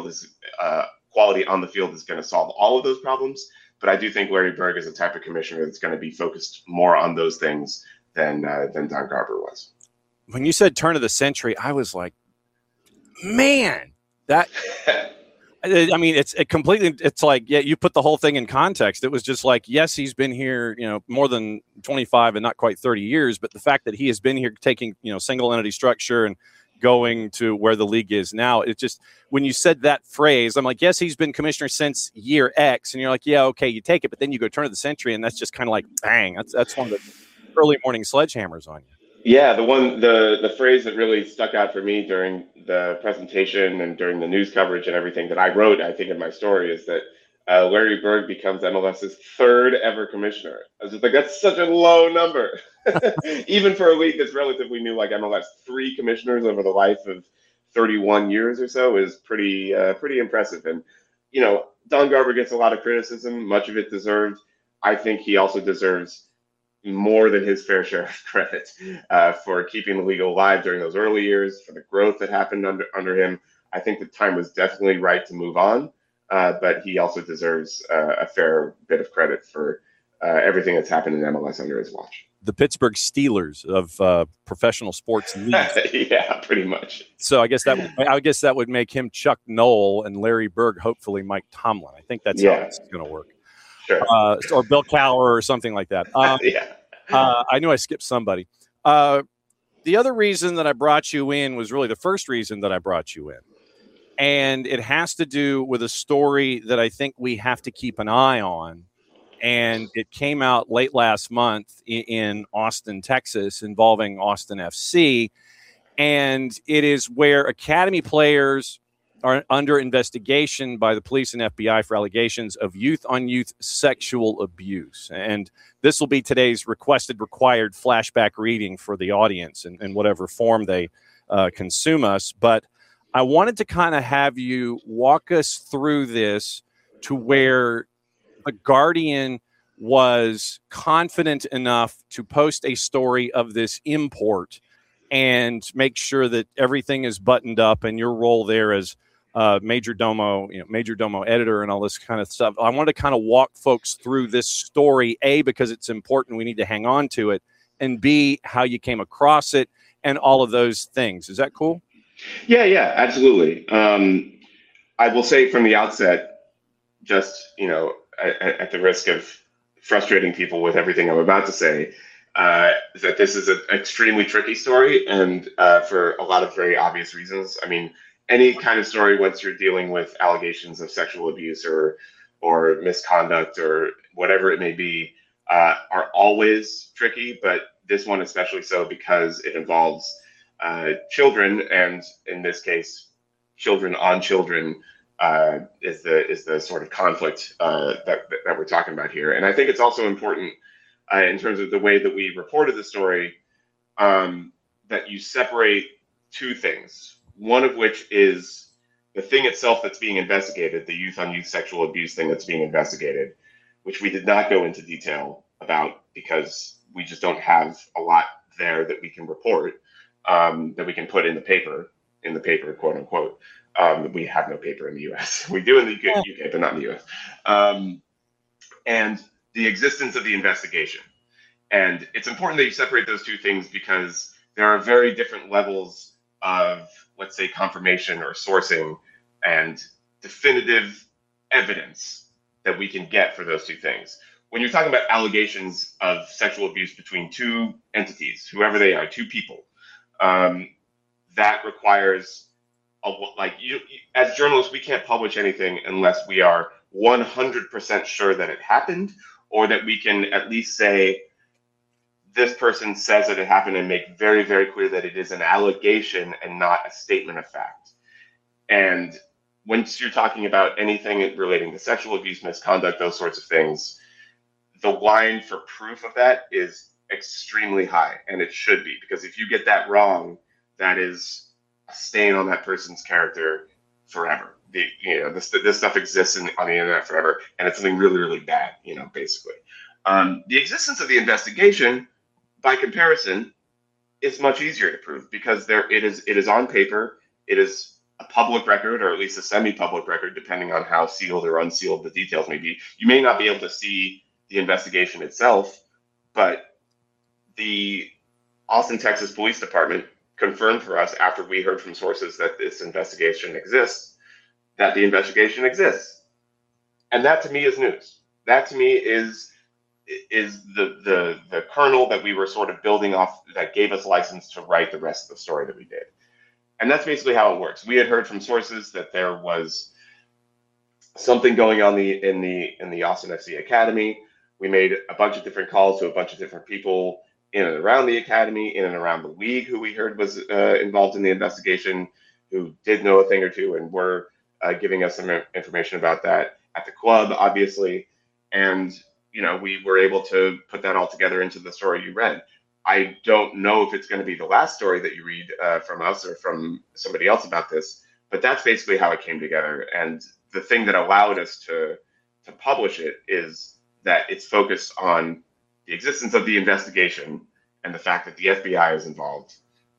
on the field is going to solve all of those problems. But I do think Larry Berg is the type of commissioner that's going to be focused more on those things than Don Garber was. When you said turn of the century, I was like, man, that. I mean, it's like, yeah, you put the whole thing in context. It was just like, yes, he's been here, more than 25 and not quite 30 years. But the fact that he has been here taking, single entity structure and going to where the league is now, it just, when you said that phrase, I'm like, yes, he's been commissioner since year X. And you're like, yeah, okay, you take it. But then you go turn of the century, and that's just kind of like, bang, that's one of the early morning sledgehammers on you. Yeah, the phrase that really stuck out for me during the presentation and during the news coverage and everything that I wrote, I think, in my story, is that Larry Berg becomes MLS's 3rd ever commissioner. I was just like, that's such a low number. Even for a league that's relatively new like MLS, 3 commissioners over the life of 31 years or so is pretty impressive. And, Don Garber gets a lot of criticism, much of it deserved. I think he also deserves more than his fair share of credit for keeping the league alive during those early years, for the growth that happened under him. I think the time was definitely right to move on, but he also deserves a fair bit of credit for everything that's happened in MLS under his watch. the Pittsburgh Steelers of professional sports leagues. Yeah, pretty much. So I guess that would make him Chuck Noll and Larry Bird, hopefully Mike Tomlin. I think that's how this is going to work. Sure. Or Bill Cowher or something like that. I knew I skipped somebody. The other reason that I brought you in was really the first reason that I brought you in. And it has to do with a story that I think we have to keep an eye on. And it came out late last month in Austin, Texas, involving Austin FC. And it is where Academy players are under investigation by the police and FBI for allegations of youth-on-youth sexual abuse. And this will be today's required flashback reading for the audience in whatever form they consume us. But I wanted to kind of have you walk us through this to where the Guardian was confident enough to post a story of this import and make sure that everything is buttoned up, and your role there as major domo editor and all this kind of stuff. I want to kind of walk folks through this story, A, because it's important, we need to hang on to it, and B, how you came across it and all of those things. Is that cool? Yeah, absolutely. I will say from the outset, just, at the risk of frustrating people with everything I'm about to say, that this is an extremely tricky story, and for a lot of very obvious reasons. I mean, any kind of story, once you're dealing with allegations of sexual abuse or misconduct or whatever it may be, are always tricky, but this one especially so because it involves children, and in this case, children on children is the sort of conflict that we're talking about here. And I think it's also important in terms of the way that we reported the story, that you separate two things. One of which is the thing itself that's being investigated, the youth-on-youth sexual abuse thing that's being investigated, which we did not go into detail about because we just don't have a lot there that we can report, that we can put in the paper, quote unquote. We have no paper in the U.S. We do in the UK, but not in the U.S. And the existence of the investigation. And it's important that you separate those two things because there are very different levels of, let's say, confirmation or sourcing and definitive evidence that we can get for those two things. When you're talking about allegations of sexual abuse between two entities, whoever they are, two people, that requires as journalists, we can't publish anything unless we are 100% sure that it happened, or that we can at least say this person says that it happened and make very, very clear that it is an allegation and not a statement of fact. And once you're talking about anything relating to sexual abuse, misconduct, those sorts of things, the line for proof of that is extremely high, and it should be, because if you get that wrong, that is a stain on that person's character forever. This stuff exists on the internet forever, and it's something really, really bad, basically. The existence of the investigation, by comparison, is much easier to prove because it is on paper. It is a public record, or at least a semi-public record, depending on how sealed or unsealed the details may be. You may not be able to see the investigation itself, but the Austin, Texas Police Department confirmed for us, after we heard from sources that this investigation exists, that the investigation exists. And that to me is news. That to me is the kernel that we were sort of building off that gave us license to write the rest of the story that we did. And that's basically how it works. We had heard from sources that there was something going on in the Austin FC Academy. We made a bunch of different calls to a bunch of different people in and around the academy, in and around the league, who we heard was involved in the investigation, who did know a thing or two and were giving us some information about that at the club, obviously. And, we were able to put that all together into the story you read. I don't know if it's going to be the last story that you read from us or from somebody else about this, but that's basically how it came together. And the thing that allowed us to publish it is that it's focused on the existence of the investigation and the fact that the FBI is involved.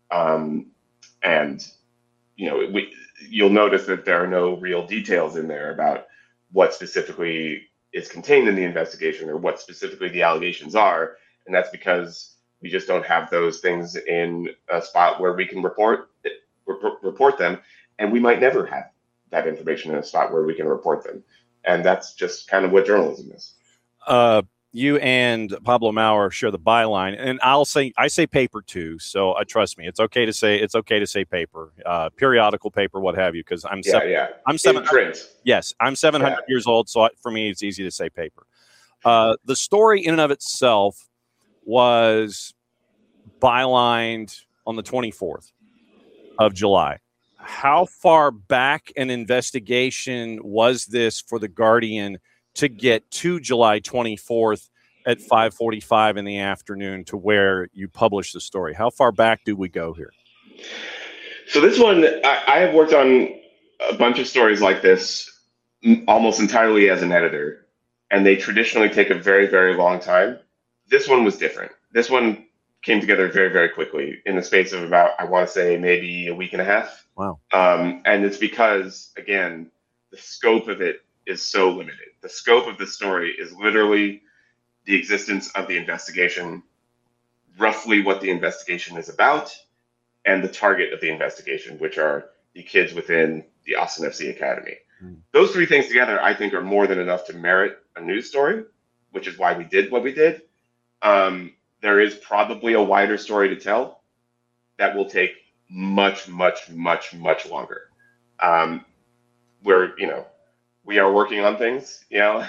You'll notice that there are no real details in there about what specifically is contained in the investigation or what specifically the allegations are. And that's because We just don't have those things in a spot where we can report them, and we might never have that information in a spot where we can report them. And that's just kind of what journalism is. You and Pablo Maurer share the byline, and I say paper too. So trust me, it's okay to say paper, periodical paper, what have you, because I'm 700. Yes, I'm 700 years old, so for me it's easy to say paper. The story in and of itself was bylined on the 24th of July. How far back an investigation was this for the Guardian to get to July 24th at 5:45 in the afternoon to where you published the story? How far back do we go here? So this one, I have worked on a bunch of stories like this almost entirely as an editor, and they traditionally take a very, very long time. This one was different. This one came together very, very quickly in the space of about, I want to say, maybe a week and a half. Wow. And it's because, again, the scope of it is so limited. The scope of the story is literally the existence of the investigation, roughly what the investigation is about, and the target of the investigation, which are the kids within the Austin FC Academy. Those three things together, I think, are more than enough to merit a news story, which is why we did what we did. There is probably a wider story to tell that will take much, much, much, much longer. We are working on things,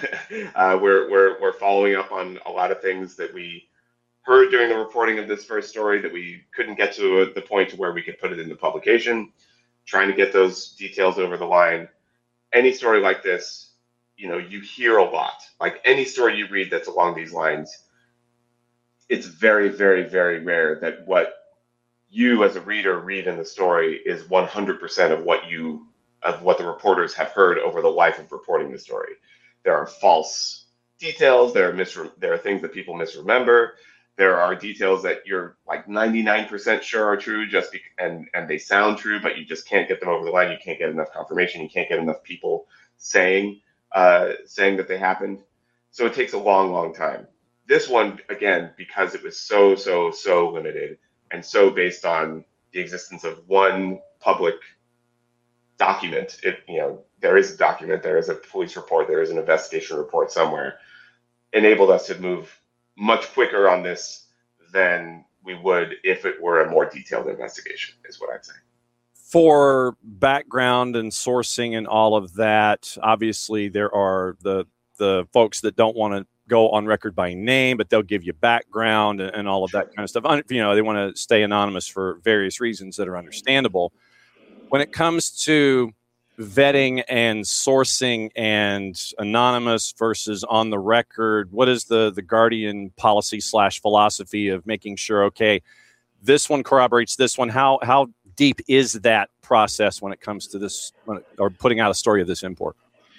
we're following up on a lot of things that we heard during the reporting of this first story that we couldn't get to the point to where we could put it into publication, trying to get those details over the line. Any story like this, you hear a lot. Like any story you read that's along these lines, it's very, very, very rare that what you as a reader read in the story is 100% of what the reporters have heard over the life of reporting the story. There are false details. There are things that people misremember. There are details that you're like 99% sure are true and they sound true, but you just can't get them over the line. You can't get enough confirmation. You can't get enough people saying that they happened. So it takes a long, long time. This one, again, because it was so limited and so based on the existence of one public document, there is a document, there is a police report, there is an investigation report somewhere, enabled us to move much quicker on this than we would if it were a more detailed investigation, is what I'd say. For background and sourcing and all of that, obviously there are the folks that don't want to go on record by name, but they'll give you background and all of that kind of stuff. They want to stay anonymous for various reasons that are understandable. When it comes to vetting and sourcing and anonymous versus on the record, what is the Guardian policy / philosophy of making sure, okay, this one corroborates this one? How deep is that process when it comes to this, or putting out a story of this import?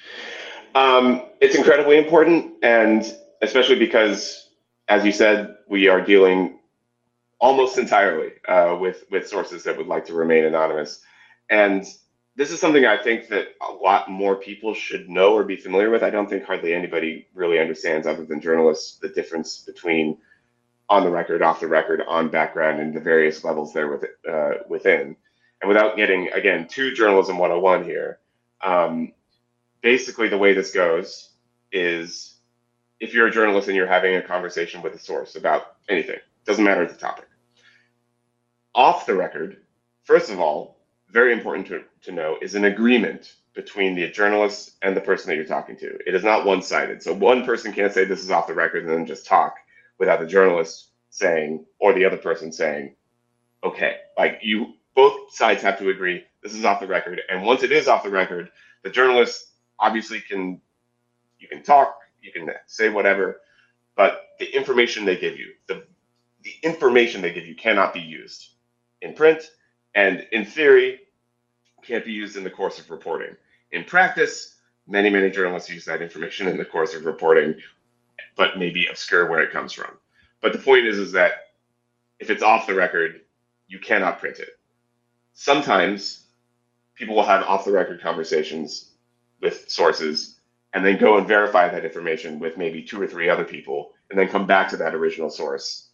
It's incredibly important, and especially because, as you said, we are dealing almost entirely with sources that would like to remain anonymous. And this is something I think that a lot more people should know or be familiar with. I don't think hardly anybody really understands, other than journalists, the difference between on the record, off the record, on background, and the various levels there within. And without getting, again, to Journalism 101 here, basically the way this goes is if you're a journalist and you're having a conversation with a source about anything, doesn't matter the topic. Off the record, first of all, very important to know, is an agreement between the journalist and the person that you're talking to. It is not one-sided. So one person can't say this is off the record and then just talk without the journalist saying, or the other person saying, okay, both sides have to agree this is off the record. And once it is off the record, the journalist obviously you can talk, you can say whatever, but the information they give you, the information they give you cannot be used in print, and in theory, can't be used in the course of reporting. In practice, many, many journalists use that information in the course of reporting, but maybe obscure where it comes from. But the point is that if it's off the record, you cannot print it. Sometimes people will have off-the-record conversations with sources and then go and verify that information with maybe 2 or 3 other people and then come back to that original source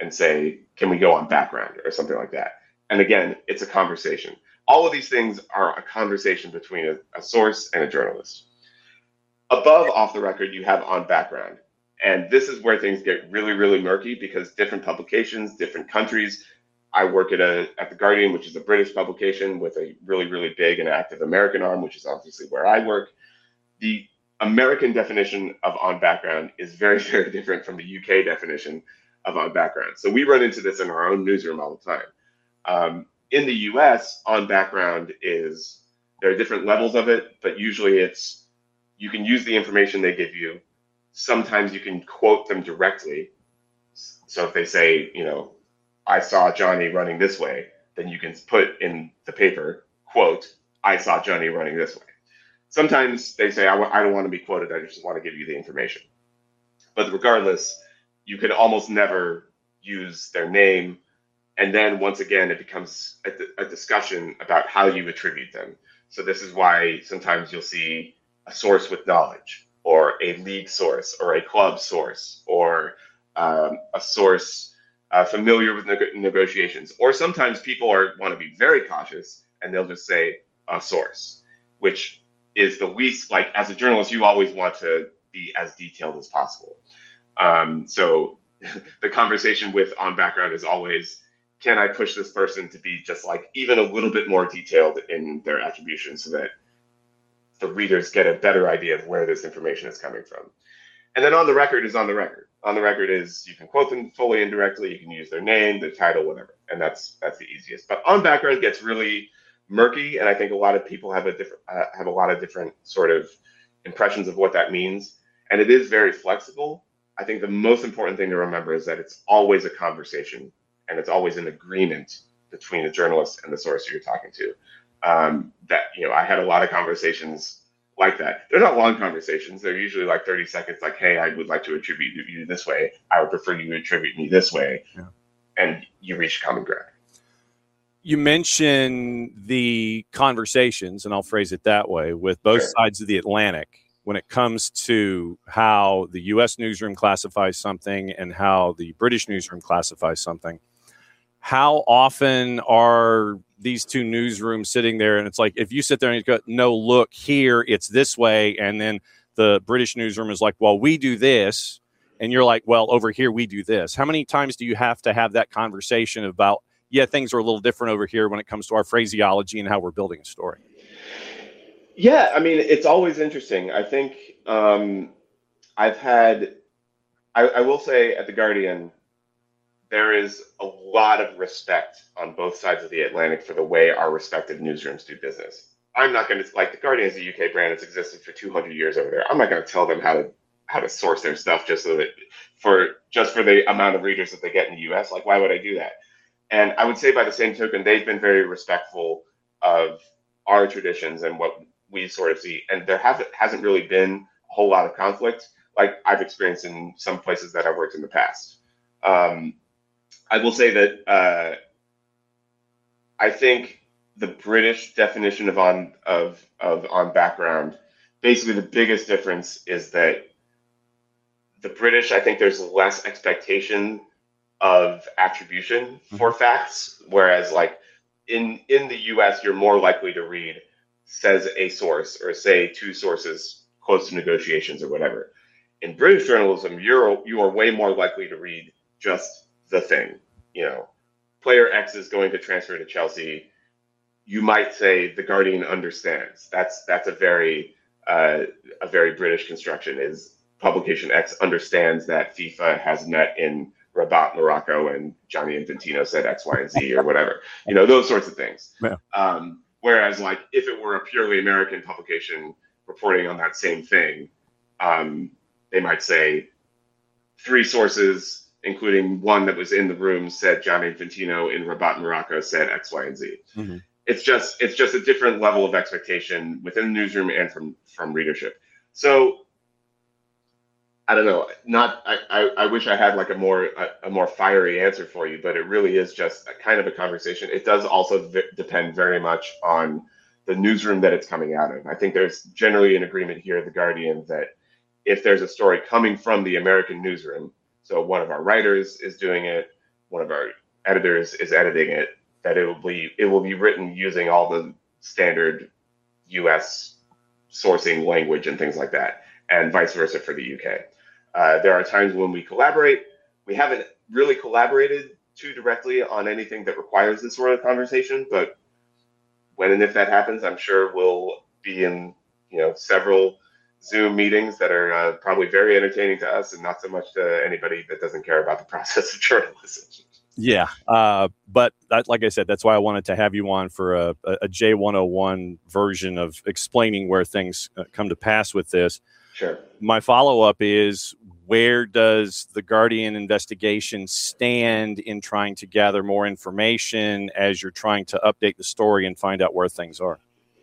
and say, can we go on background or something like that? And again, it's a conversation. All of these things are a conversation between a source and a journalist. Above off the record, you have on background. And this is where things get really, really murky because different publications, different countries. I work at The Guardian, which is a British publication with a really, really big and active American arm, which is obviously where I work. The American definition of on background is very, very different from the UK definition of on background. So we run into this in our own newsroom all the time. In the US, on background there are different levels of it, but usually you can use the information they give you. Sometimes you can quote them directly. So if they say, I saw Johnny running this way, then you can put in the paper, quote, I saw Johnny running this way. Sometimes they say, I don't want to be quoted, I just want to give you the information. But regardless, you could almost never use their name. And then once again, it becomes a discussion about how you attribute them. So this is why sometimes you'll see a source with knowledge, or a league source, or a club source, or a source familiar with negotiations. Or sometimes people want to be very cautious, and they'll just say a source, which is the least, like, as a journalist, you always want to be as detailed as possible. So the conversation with on background is always, can I push this person to be just like even a little bit more detailed in their attribution so that the readers get a better idea of where this information is coming from? And then on the record is on the record. On the record is you can quote them fully and directly, you can use their name, their title, whatever. And that's the easiest. But on background gets really murky, and I think a lot of people have a lot of different sort of impressions of what that means. And it is very flexible. I think the most important thing to remember is that it's always a conversation, and it's always an agreement between the journalist and the source you're talking to. I had a lot of conversations like that. They're not long conversations. They're usually like 30 seconds, like, hey, I would like to attribute you this way. I would prefer you to attribute me this way. Yeah. And you reach common ground. You mentioned the conversations, and I'll phrase it that way, with both sides of the Atlantic when it comes to how the U.S. newsroom classifies something and how the British newsroom classifies something. How often are these two newsrooms sitting there, and it's like, if you sit there and you go, no, look, here, it's this way, and then the British newsroom is like, well, we do this, and you're like, well, over here, we do this. How many times do you have to have that conversation about, yeah, things are a little different over here when it comes to our phraseology and how we're building a story? Yeah, I mean, it's always interesting. I think I will say at The Guardian, there is a lot of respect on both sides of the Atlantic for the way our respective newsrooms do business. I'm not going to, like, The Guardian is a UK brand. It's existed for 200 years over there. I'm not going to tell them how to source their stuff just for the amount of readers that they get in the US. Like, why would I do that? And I would say by the same token, they've been very respectful of our traditions and what we sort of see. And there hasn't really been a whole lot of conflict like I've experienced in some places that I've worked in the past. I will say that I think the British definition of on background, basically the biggest difference is that the British, I think there's less expectation of attribution for facts, whereas like in the US, you're more likely to read says a source or say two sources close to negotiations or whatever. In British journalism, you are way more likely to read just the thing. Player X is going to transfer to Chelsea. You might say The Guardian understands. That's a very British construction. Is publication X understands that FIFA has met in Rabat, Morocco, and Gianni Infantino said X, Y, and Z or whatever. Those sorts of things. Yeah. Whereas, like, if it were a purely American publication reporting on that same thing, they might say three sources, including one that was in the room, said Gianni Infantino in Rabat, Morocco said X, Y, and Z. Mm-hmm. It's just a different level of expectation within the newsroom and from readership. So I don't know. I wish I had like a more fiery answer for you, but it really is just a kind of a conversation. It does also depend very much on the newsroom that it's coming out of. I think there's generally an agreement here at The Guardian that if there's a story coming from the American newsroom, so one of our writers is doing it, one of our editors is editing it, that it will be written using all the standard U.S. sourcing language and things like that, and vice versa for the UK. There are times when we collaborate. We haven't really collaborated too directly on anything that requires this sort of conversation, but when and if that happens, I'm sure we'll be in several Zoom meetings that are probably very entertaining to us and not so much to anybody that doesn't care about the process of journalism. Yeah. But like I said, that's why I wanted to have you on for a J101 version of explaining where things come to pass with this. Sure. My follow-up is, where does the Guardian investigation stand in trying to gather more information as you're trying to update the story and find out where things are?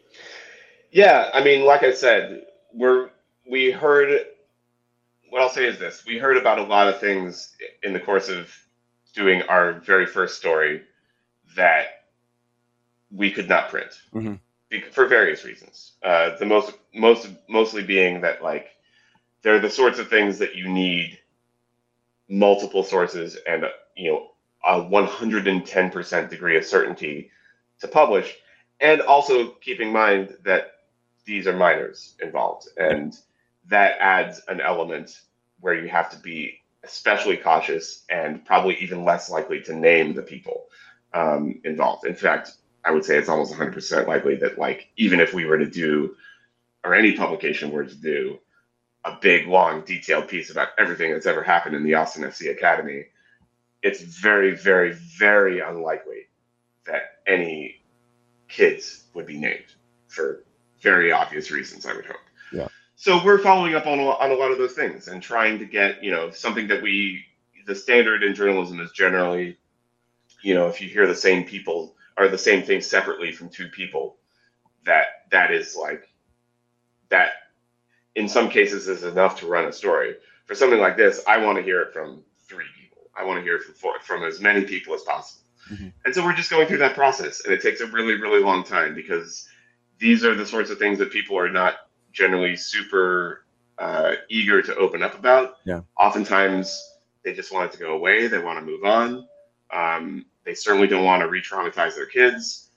Yeah, I mean, like I said, we heard, what I'll say is this: we heard about a lot of things in the course of doing our very first story that we could not print for various reasons. The mostly being that, like, they're the sorts of things that you need multiple sources and a 110% degree of certainty to publish, and also keep in mind that these are minors involved, and that adds an element where you have to be especially cautious and probably even less likely to name the people involved. In fact, I would say it's almost 100% likely that, like, even if we were to do, or any publication were to do, a big, long, detailed piece about everything that's ever happened in the Austin FC Academy, it's very, very, very unlikely that any kids would be named, for very obvious reasons, I would hope. Yeah. So we're following up on a lot of those things and trying to get, something that the standard in journalism is generally, if you hear the same people or the same thing separately from two people, that is like, that in some cases is enough to run a story. For something like this, I want to hear it from 3 people. I want to hear it from as many people as possible. Mm-hmm. And so we're just going through that process, and it takes a really, really long time, because these are the sorts of things that people are not generally super eager to open up about. Yeah. Oftentimes, they just want it to go away. They want to move on. They certainly don't want to re-traumatize their kids.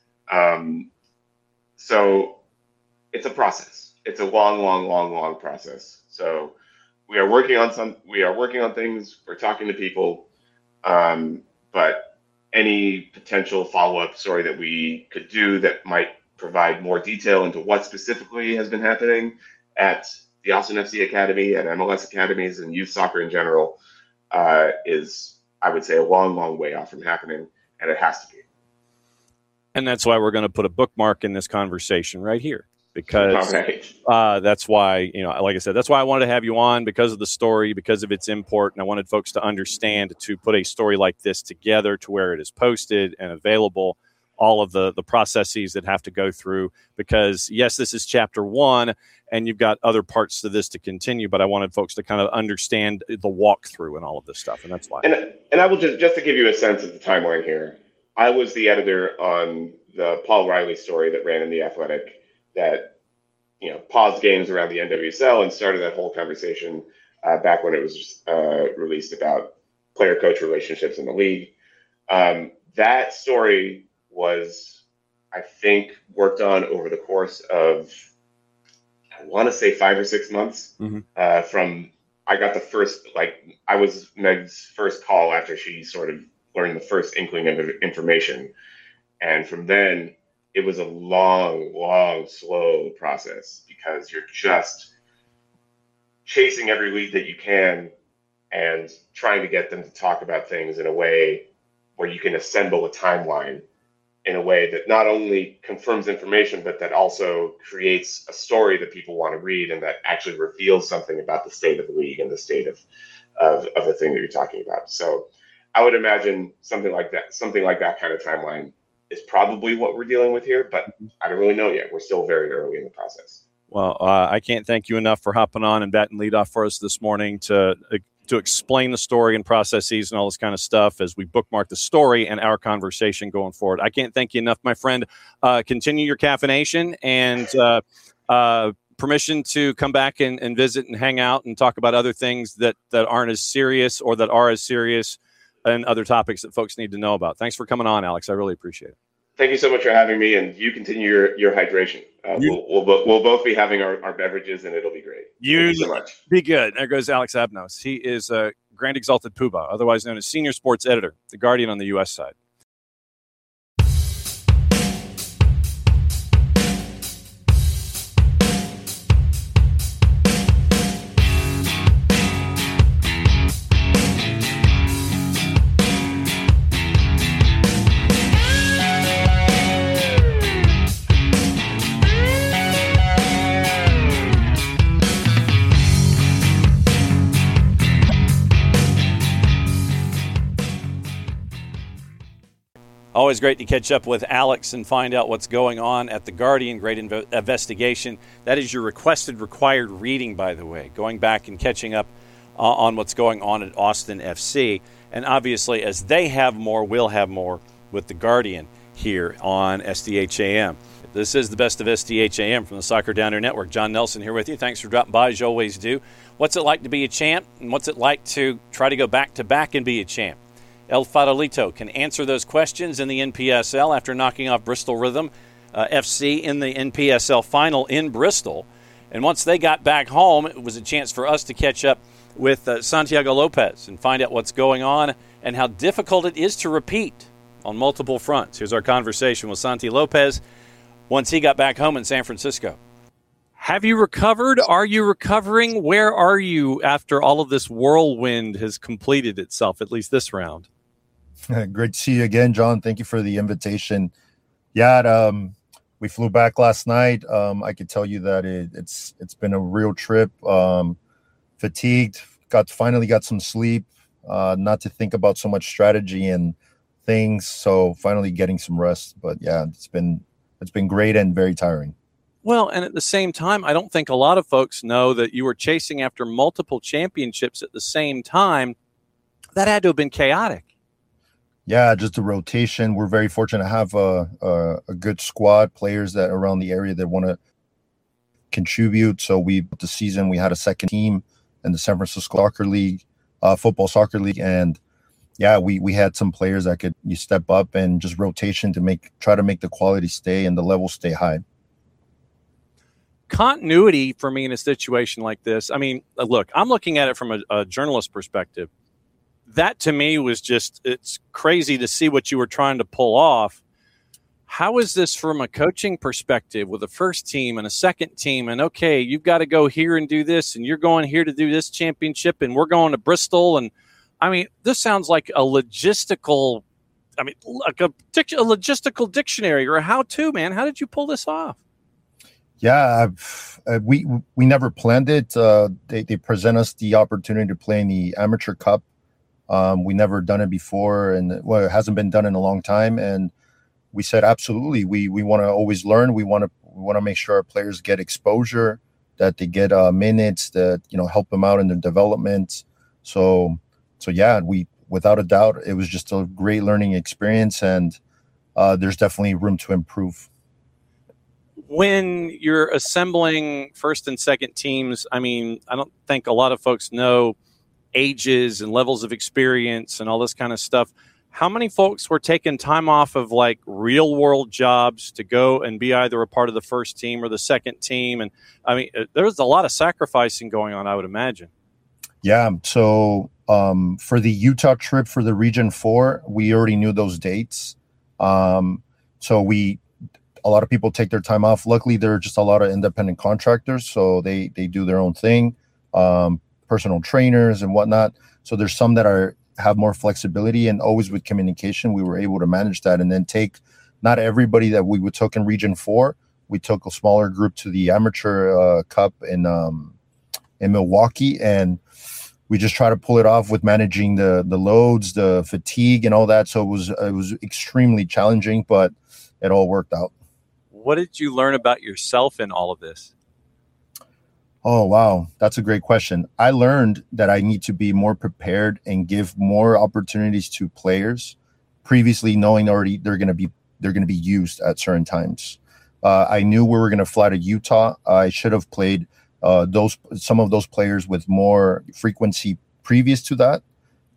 So it's a process. It's a long, long, long, long process. So we are working on things. We're talking to people. But any potential follow-up story that we could do that might provide more detail into what specifically has been happening at the Austin FC Academy, at MLS academies, and youth soccer in general, is, I would say, a long, long way off from happening, and it has to be. And that's why we're going to put a bookmark in this conversation right here, because that's why, like I said, that's why I wanted to have you on, because of the story, because of its import, and I wanted folks to understand, to put a story like this together to where it is posted and available, all of the processes that have to go through, because yes, this is chapter 1 and you've got other parts to this to continue, but I wanted folks to kind of understand the walkthrough and all of this stuff. And that's why. And I will just to give you a sense of the timeline here, I was the editor on the Paul Riley story that ran in The Athletic, that, paused games around the NWSL and started that whole conversation back when it was released about player-coach relationships in the league. That story was, I think, worked on over the course of, I want to say 5 or 6 months. Mm-hmm. From I got the first, I was Meg's first call after she sort of learned the first inkling of information. And from then, it was a long, long, slow process, because you're just chasing every lead that you can and trying to get them to talk about things in a way where you can assemble a timeline in a way that not only confirms information, but that also creates a story that people want to read, and that actually reveals something about the state of the league and the state of the thing that you're talking about. So I would imagine something like that kind of timeline is probably what we're dealing with here, but I don't really know yet. We're still very early in the process. Well, I can't thank you enough for hopping on and batting lead off for us this morning to explain the story and processes and all this kind of stuff as we bookmark the story and our conversation going forward. I can't thank you enough, my friend. Continue your caffeination, and permission to come back and visit and hang out and talk about other things that aren't as serious, or that are as serious. and other topics that folks need to know about. Thanks for coming on, Alex. I really appreciate it. Thank you so much for having me, and you continue your hydration. We'll both be having our beverages, and it'll be great. Thank you so much. Be good. There goes Alex Abnos. He is a Grand Exalted Poobah, otherwise known as Senior Sports Editor, The Guardian on the U.S. side. Always great to catch up with Alex and find out what's going on at The Guardian. Great investigation. That is your required reading, by the way, going back and catching up on what's going on at Austin FC. And obviously, as they have more, we'll have more with The Guardian here on SDHAM. This is the best of SDHAM from the Soccer Downer Network. John Nelson here with you. Thanks for dropping by, as you always do. What's it like to be a champ, and what's it like to try to go back-to-back and be a champ? El Farolito can answer those questions in the NPSL after knocking off Bristol Rhythm FC in the NPSL final in Bristol. And once they got back home, it was a chance for us to catch up with Santiago Lopez and find out what's going on and how difficult it is to repeat on multiple fronts. Here's our conversation with Santi Lopez once he got back home in San Francisco. Have you recovered? Are you recovering? Where are you after all of this whirlwind has completed itself, at least this round? Great to see you again, John. Thank you for the invitation. Yeah, we flew back last night. I could tell you that it's been a real trip. Fatigued, finally got some sleep, not to think about so much strategy and things. So finally getting some rest. But yeah, it's been great and very tiring. Well, and at the same time, I don't think a lot of folks know that you were chasing after multiple championships at the same time. That had to have been chaotic. Yeah, just the rotation. We're very fortunate to have a good squad, players that are around the area that want to contribute. So the season we had a second team in the San Francisco Soccer League, football soccer league, and yeah, we had some players that could step up and just rotation to try to make the quality stay and the level stay high. Continuity for me in a situation like this. I mean, look, I'm looking at it from a journalist perspective. That to me was it's crazy to see what you were trying to pull off. How is this from a coaching perspective with a first team and a second team? And okay, you've got to go here and do this, and you're going here to do this championship, and we're going to Bristol. And I mean, this sounds like a logistical dictionary or a how-to, man. How did you pull this off? Yeah, we never planned it. They present us the opportunity to play in the Amateur Cup. We never done it before, and it hasn't been done in a long time. And we said, absolutely, we want to always learn. We want to make sure our players get exposure, that they get minutes, that help them out in their development. So yeah, without a doubt, it was just a great learning experience, and there's definitely room to improve. When you're assembling first and second teams, I mean, I don't think a lot of folks know ages and levels of experience and all this kind of stuff. How many folks were taking time off of like real world jobs to go and be either a part of the first team or the second team? And I mean, there was a lot of sacrificing going on, I would imagine. Yeah. So for the Utah trip for the Region 4, we already knew those dates. So a lot of people take their time off. Luckily, there are just a lot of independent contractors, so they do their own thing. Personal trainers and whatnot. So there's some that have more flexibility, and always with communication, we were able to manage that and then take not everybody that we would took in Region 4. We took a smaller group to the Amateur Cup in Milwaukee, and we just try to pull it off with managing the loads, the fatigue, and all that. So it was extremely challenging, but it all worked out. What did you learn about yourself in all of this? Oh, wow. That's a great question. I learned that I need to be more prepared and give more opportunities to players, previously knowing already they're going to be used at certain times. I knew we were going to fly to Utah. I should have played some of those players with more frequency previous to that,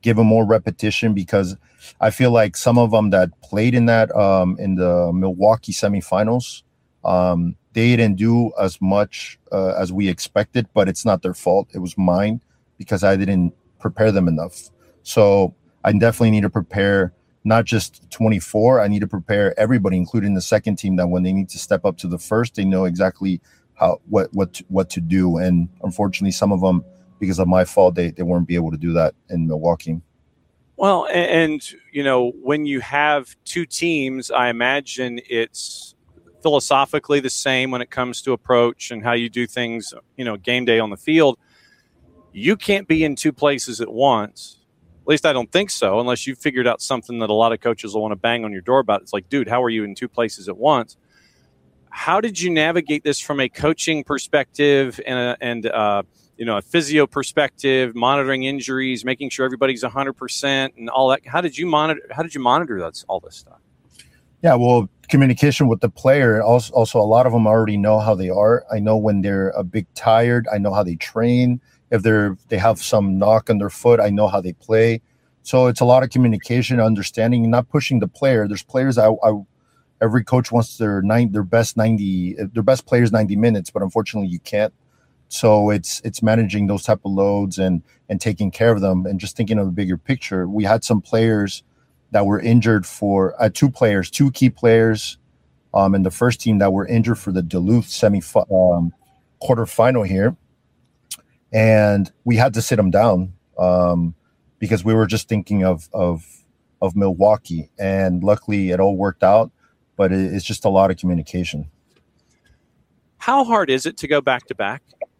give them more repetition, because I feel like some of them that played in that in the Milwaukee semifinals, they didn't do as much as we expected, but it's not their fault. It was mine because I didn't prepare them enough. So I definitely need to prepare not just 24. I need to prepare everybody, including the second team, that when they need to step up to the first, they know exactly what to do. And unfortunately, some of them, because of my fault, they weren't be able to do that in Milwaukee. Well, and you know, when you have two teams, I imagine it's philosophically the same when it comes to approach and how you do things, you know, game day on the field. You can't be in two places at once. At least I don't think so, unless you figured out something that a lot of coaches will want to bang on your door about. It's like, dude, how are you in two places at once? How did you navigate this from a coaching perspective and you know, a physio perspective, monitoring injuries, making sure everybody's 100% and all that? How did you monitor all this stuff? Yeah, well, communication with the player. Also, a lot of them already know how they are. I know when they're a bit tired. I know how they train. If they have some knock on their foot, I know how they play. So it's a lot of communication, understanding, not pushing the player. There's players every coach wants their best players 90 minutes, but unfortunately you can't. So it's managing those type of loads and taking care of them, and just thinking of the bigger picture. We had some players that were injured for two key players in the first team that were injured for the Duluth quarterfinal here. And we had to sit them down because we were just thinking of Milwaukee, and luckily it all worked out. But it's just a lot of communication. How hard is it to go back to back?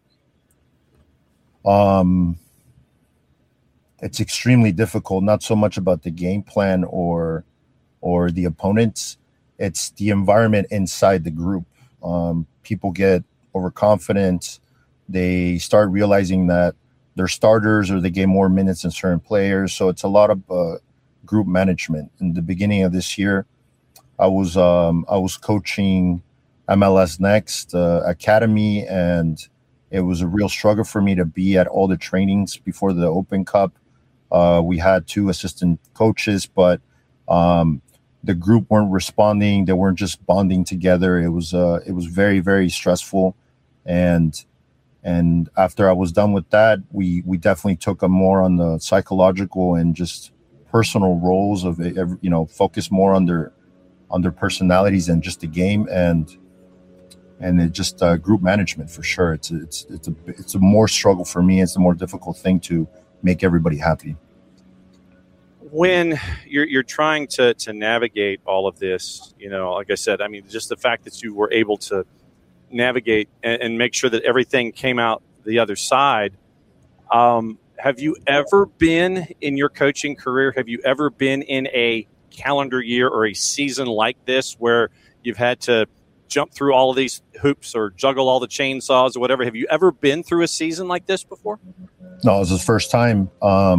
It's extremely difficult. Not so much about the game plan or the opponents. It's the environment inside the group. People get overconfident. They start realizing that they're starters, or they get more minutes than certain players. So it's a lot of group management. In the beginning of this year, I was coaching MLS Next Academy, and it was a real struggle for me to be at all the trainings before the Open Cup. We had 2 assistant coaches, but the group weren't responding. They weren't just bonding together. It was very, very stressful. And after I was done with that, we definitely took a more on the psychological and just personal roles of it, you know, focus more on their personalities and just the game, and it just group management for sure. It's a more struggle for me. It's a more difficult thing to make everybody happy. When you're trying to navigate all of this, you know, like I said, I mean, just the fact that you were able to navigate and make sure that everything came out the other side. Have you ever been in your coaching career? Have you ever been in a calendar year or a season like this where you've had to jump through all of these hoops or juggle all the chainsaws or whatever? Have you ever been through a season like this before? No, it was the first time.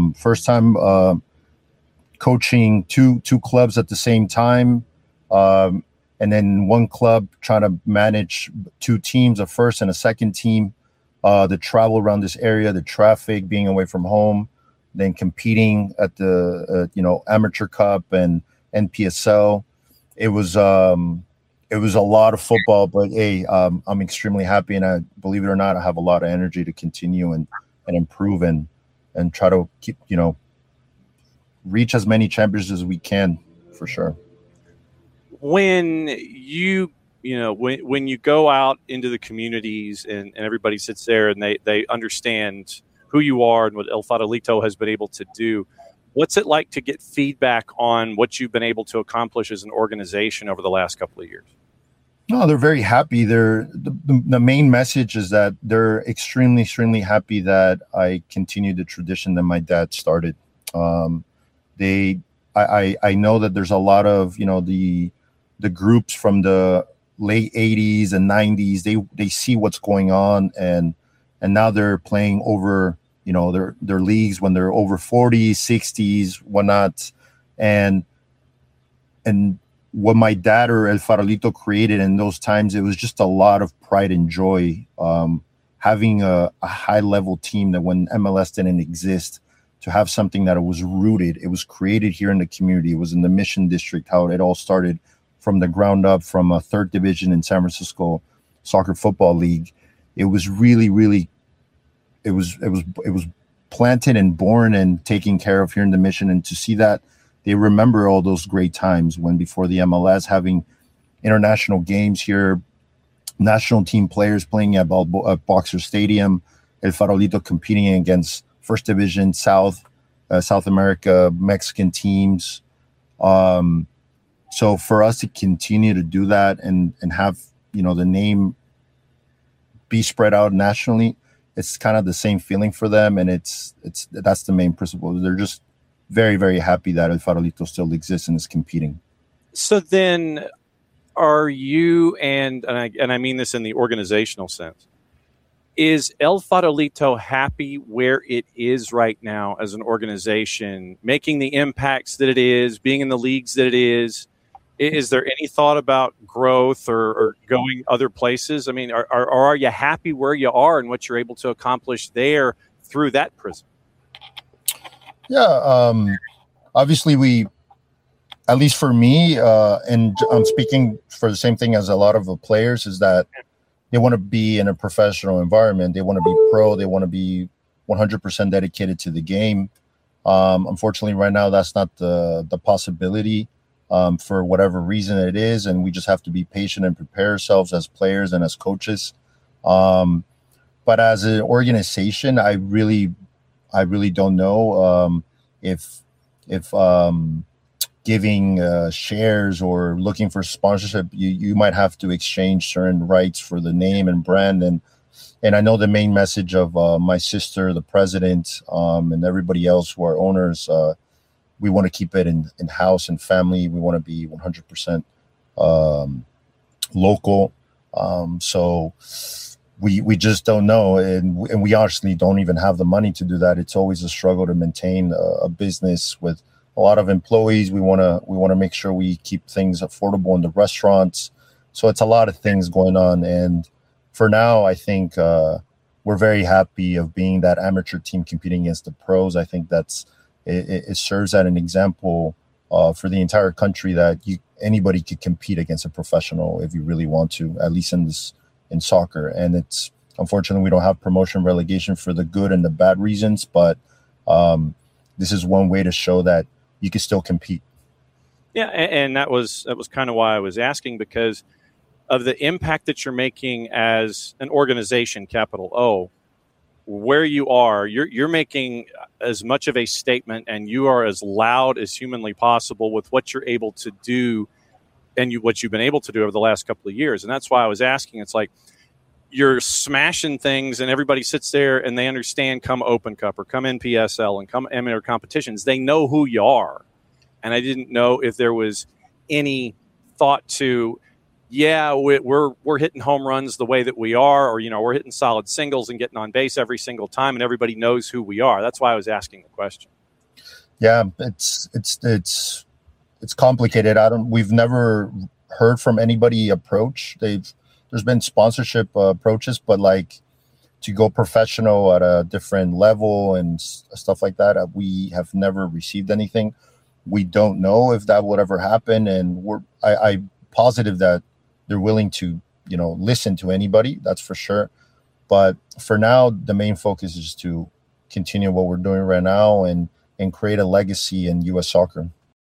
Coaching two clubs at the same time, and then one club trying to manage 2 teams, a first and a second team. The travel around this area, the traffic, being away from home, then competing at the Amateur Cup and NPSL. It was a lot of football, but hey, I'm extremely happy, and I, believe it or not, I have a lot of energy to continue and improve and try to keep, you know, reach as many champions as we can, for sure. When you go out into the communities and everybody sits there and they understand who you are and what El Farolito has been able to do, what's it like to get feedback on what you've been able to accomplish as an organization over the last couple of years? No, they're very happy. The main message is that they're extremely, extremely happy that I continued the tradition that my dad started. I know that there's a lot of, you know, the groups from the late 80s and 90s, they see what's going on, and now they're playing over, you know, their leagues when they're over 40s, 60s, whatnot. And what my dad or El Farolito created in those times, it was just a lot of pride and joy. Having a high level team that when MLS didn't exist, to have something that it was rooted. It was created here in the community. It was in the Mission District, how it all started from the ground up, from a third division in San Francisco Soccer Football League. It was really, really, it was planted and born and taken care of here in the Mission. And to see that they remember all those great times when before the MLS, having international games here, national team players playing at Boxer Stadium, El Farolito competing against First Division South America Mexican teams. So for us to continue to do that and have, you know, the name be spread out nationally, it's kind of the same feeling for them, and that's the main principle. They're just very, very happy that El Farolito still exists and is competing. So then, are you, and I mean this in the organizational sense, is El Farolito happy where it is right now as an organization, making the impacts that it is, being in the leagues that it is? Is there any thought about growth or going other places? I mean, are you happy where you are and what you're able to accomplish there through that prism? Yeah, obviously we, at least for me, and I'm speaking for the same thing as a lot of the players, is that they want to be in a professional environment. They want to be pro. They want to be 100% dedicated to the game. Unfortunately, right now, that's not the possibility for whatever reason it is. And we just have to be patient and prepare ourselves as players and as coaches. But as an organization, I really don't know if giving shares or looking for sponsorship, you might have to exchange certain rights for the name and brand. And I know the main message of my sister, the president, and everybody else who are owners, we want to keep it in house and family. We want to be 100% local. So we just don't know. And we honestly don't even have the money to do that. It's always a struggle to maintain a business with a lot of employees. We want to make sure we keep things affordable in the restaurants. So it's a lot of things going on. And for now, I think we're very happy of being that amateur team competing against the pros. I think it serves as an example for the entire country that anybody could compete against a professional if you really want to, at least in soccer. And it's unfortunately we don't have promotion relegation for the good and the bad reasons, but this is one way to show that you can still compete. Yeah, and that was kind of why I was asking, because of the impact that you're making as an organization, capital O, where you are, you're making as much of a statement, and you are as loud as humanly possible with what you're able to do and what you've been able to do over the last couple of years. And that's why I was asking. It's like you're smashing things and everybody sits there and they understand come Open Cup or come NPSL and come amateur competitions. They know who you are. And I didn't know if there was any thought to, yeah, we're hitting home runs the way that we are, or, you know, we're hitting solid singles and getting on base every single time and everybody knows who we are. That's why I was asking the question. Yeah, it's complicated. We've never heard from anybody approach. There's been sponsorship approaches, but like to go professional at a different level and stuff like that, we have never received anything. We don't know if that would ever happen, and I'm positive that they're willing to, you know, listen to anybody. That's for sure. But for now, the main focus is to continue what we're doing right now and create a legacy in U.S. soccer.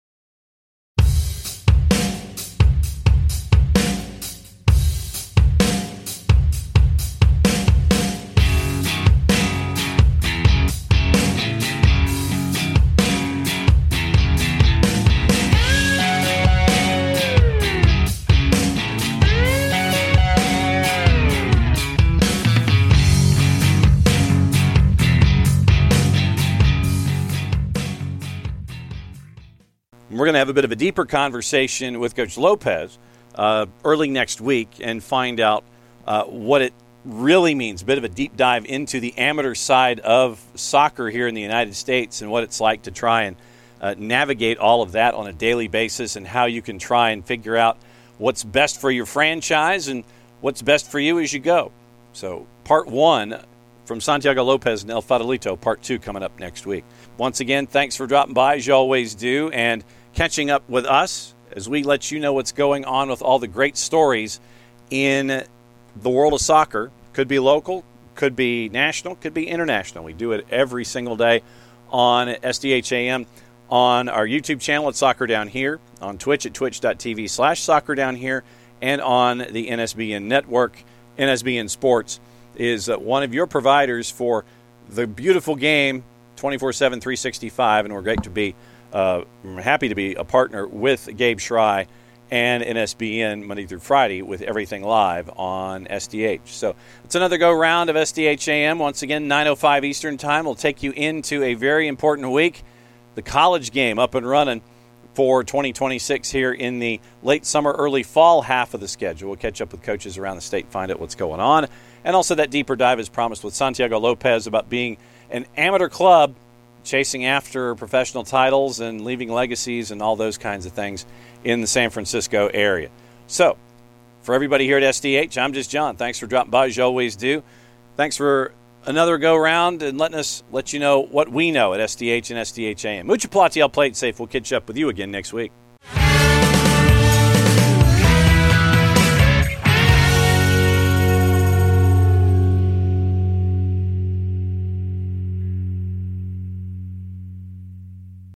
We're going to have a bit of a deeper conversation with Coach Lopez early next week and find out what it really means, a bit of a deep dive into the amateur side of soccer here in the United States and what it's like to try and navigate all of that on a daily basis and how you can try and figure out what's best for your franchise and what's best for you as you go. So part one from Santiago Lopez and El Fadelito, Part 2 coming up next week. Once again, thanks for dropping by, as you always do, and catching up with us as we let you know what's going on with all the great stories in the world of soccer. Could be local, could be national, could be international. We do it every single day on SDHAM, on our YouTube channel at Soccer Down Here, on Twitch at twitch.tv/Soccer Down Here, and on the NSBN network. NSBN Sports is one of your providers for the beautiful game 24/7, 365, and we're great to be happy to be a partner with Gabe Schrei and NSBN Monday through Friday with everything live on SDH. So it's another go-round of SDHAM. Once again, 9:05 Eastern Time will take you into a very important week. The college game up and running for 2026 here in the late summer, early fall half of the schedule. We'll catch up with coaches around the state, find out what's going on. And also that deeper dive as promised with Santiago Lopez about being an amateur club chasing after professional titles and leaving legacies and all those kinds of things in the San Francisco area. So, for everybody here at SDH, I'm just John. Thanks for dropping by, as you always do. Thanks for another go-round and letting us let you know what we know at SDH and SDHAM. Mucha platiel, play it safe. We'll catch up with you again next week.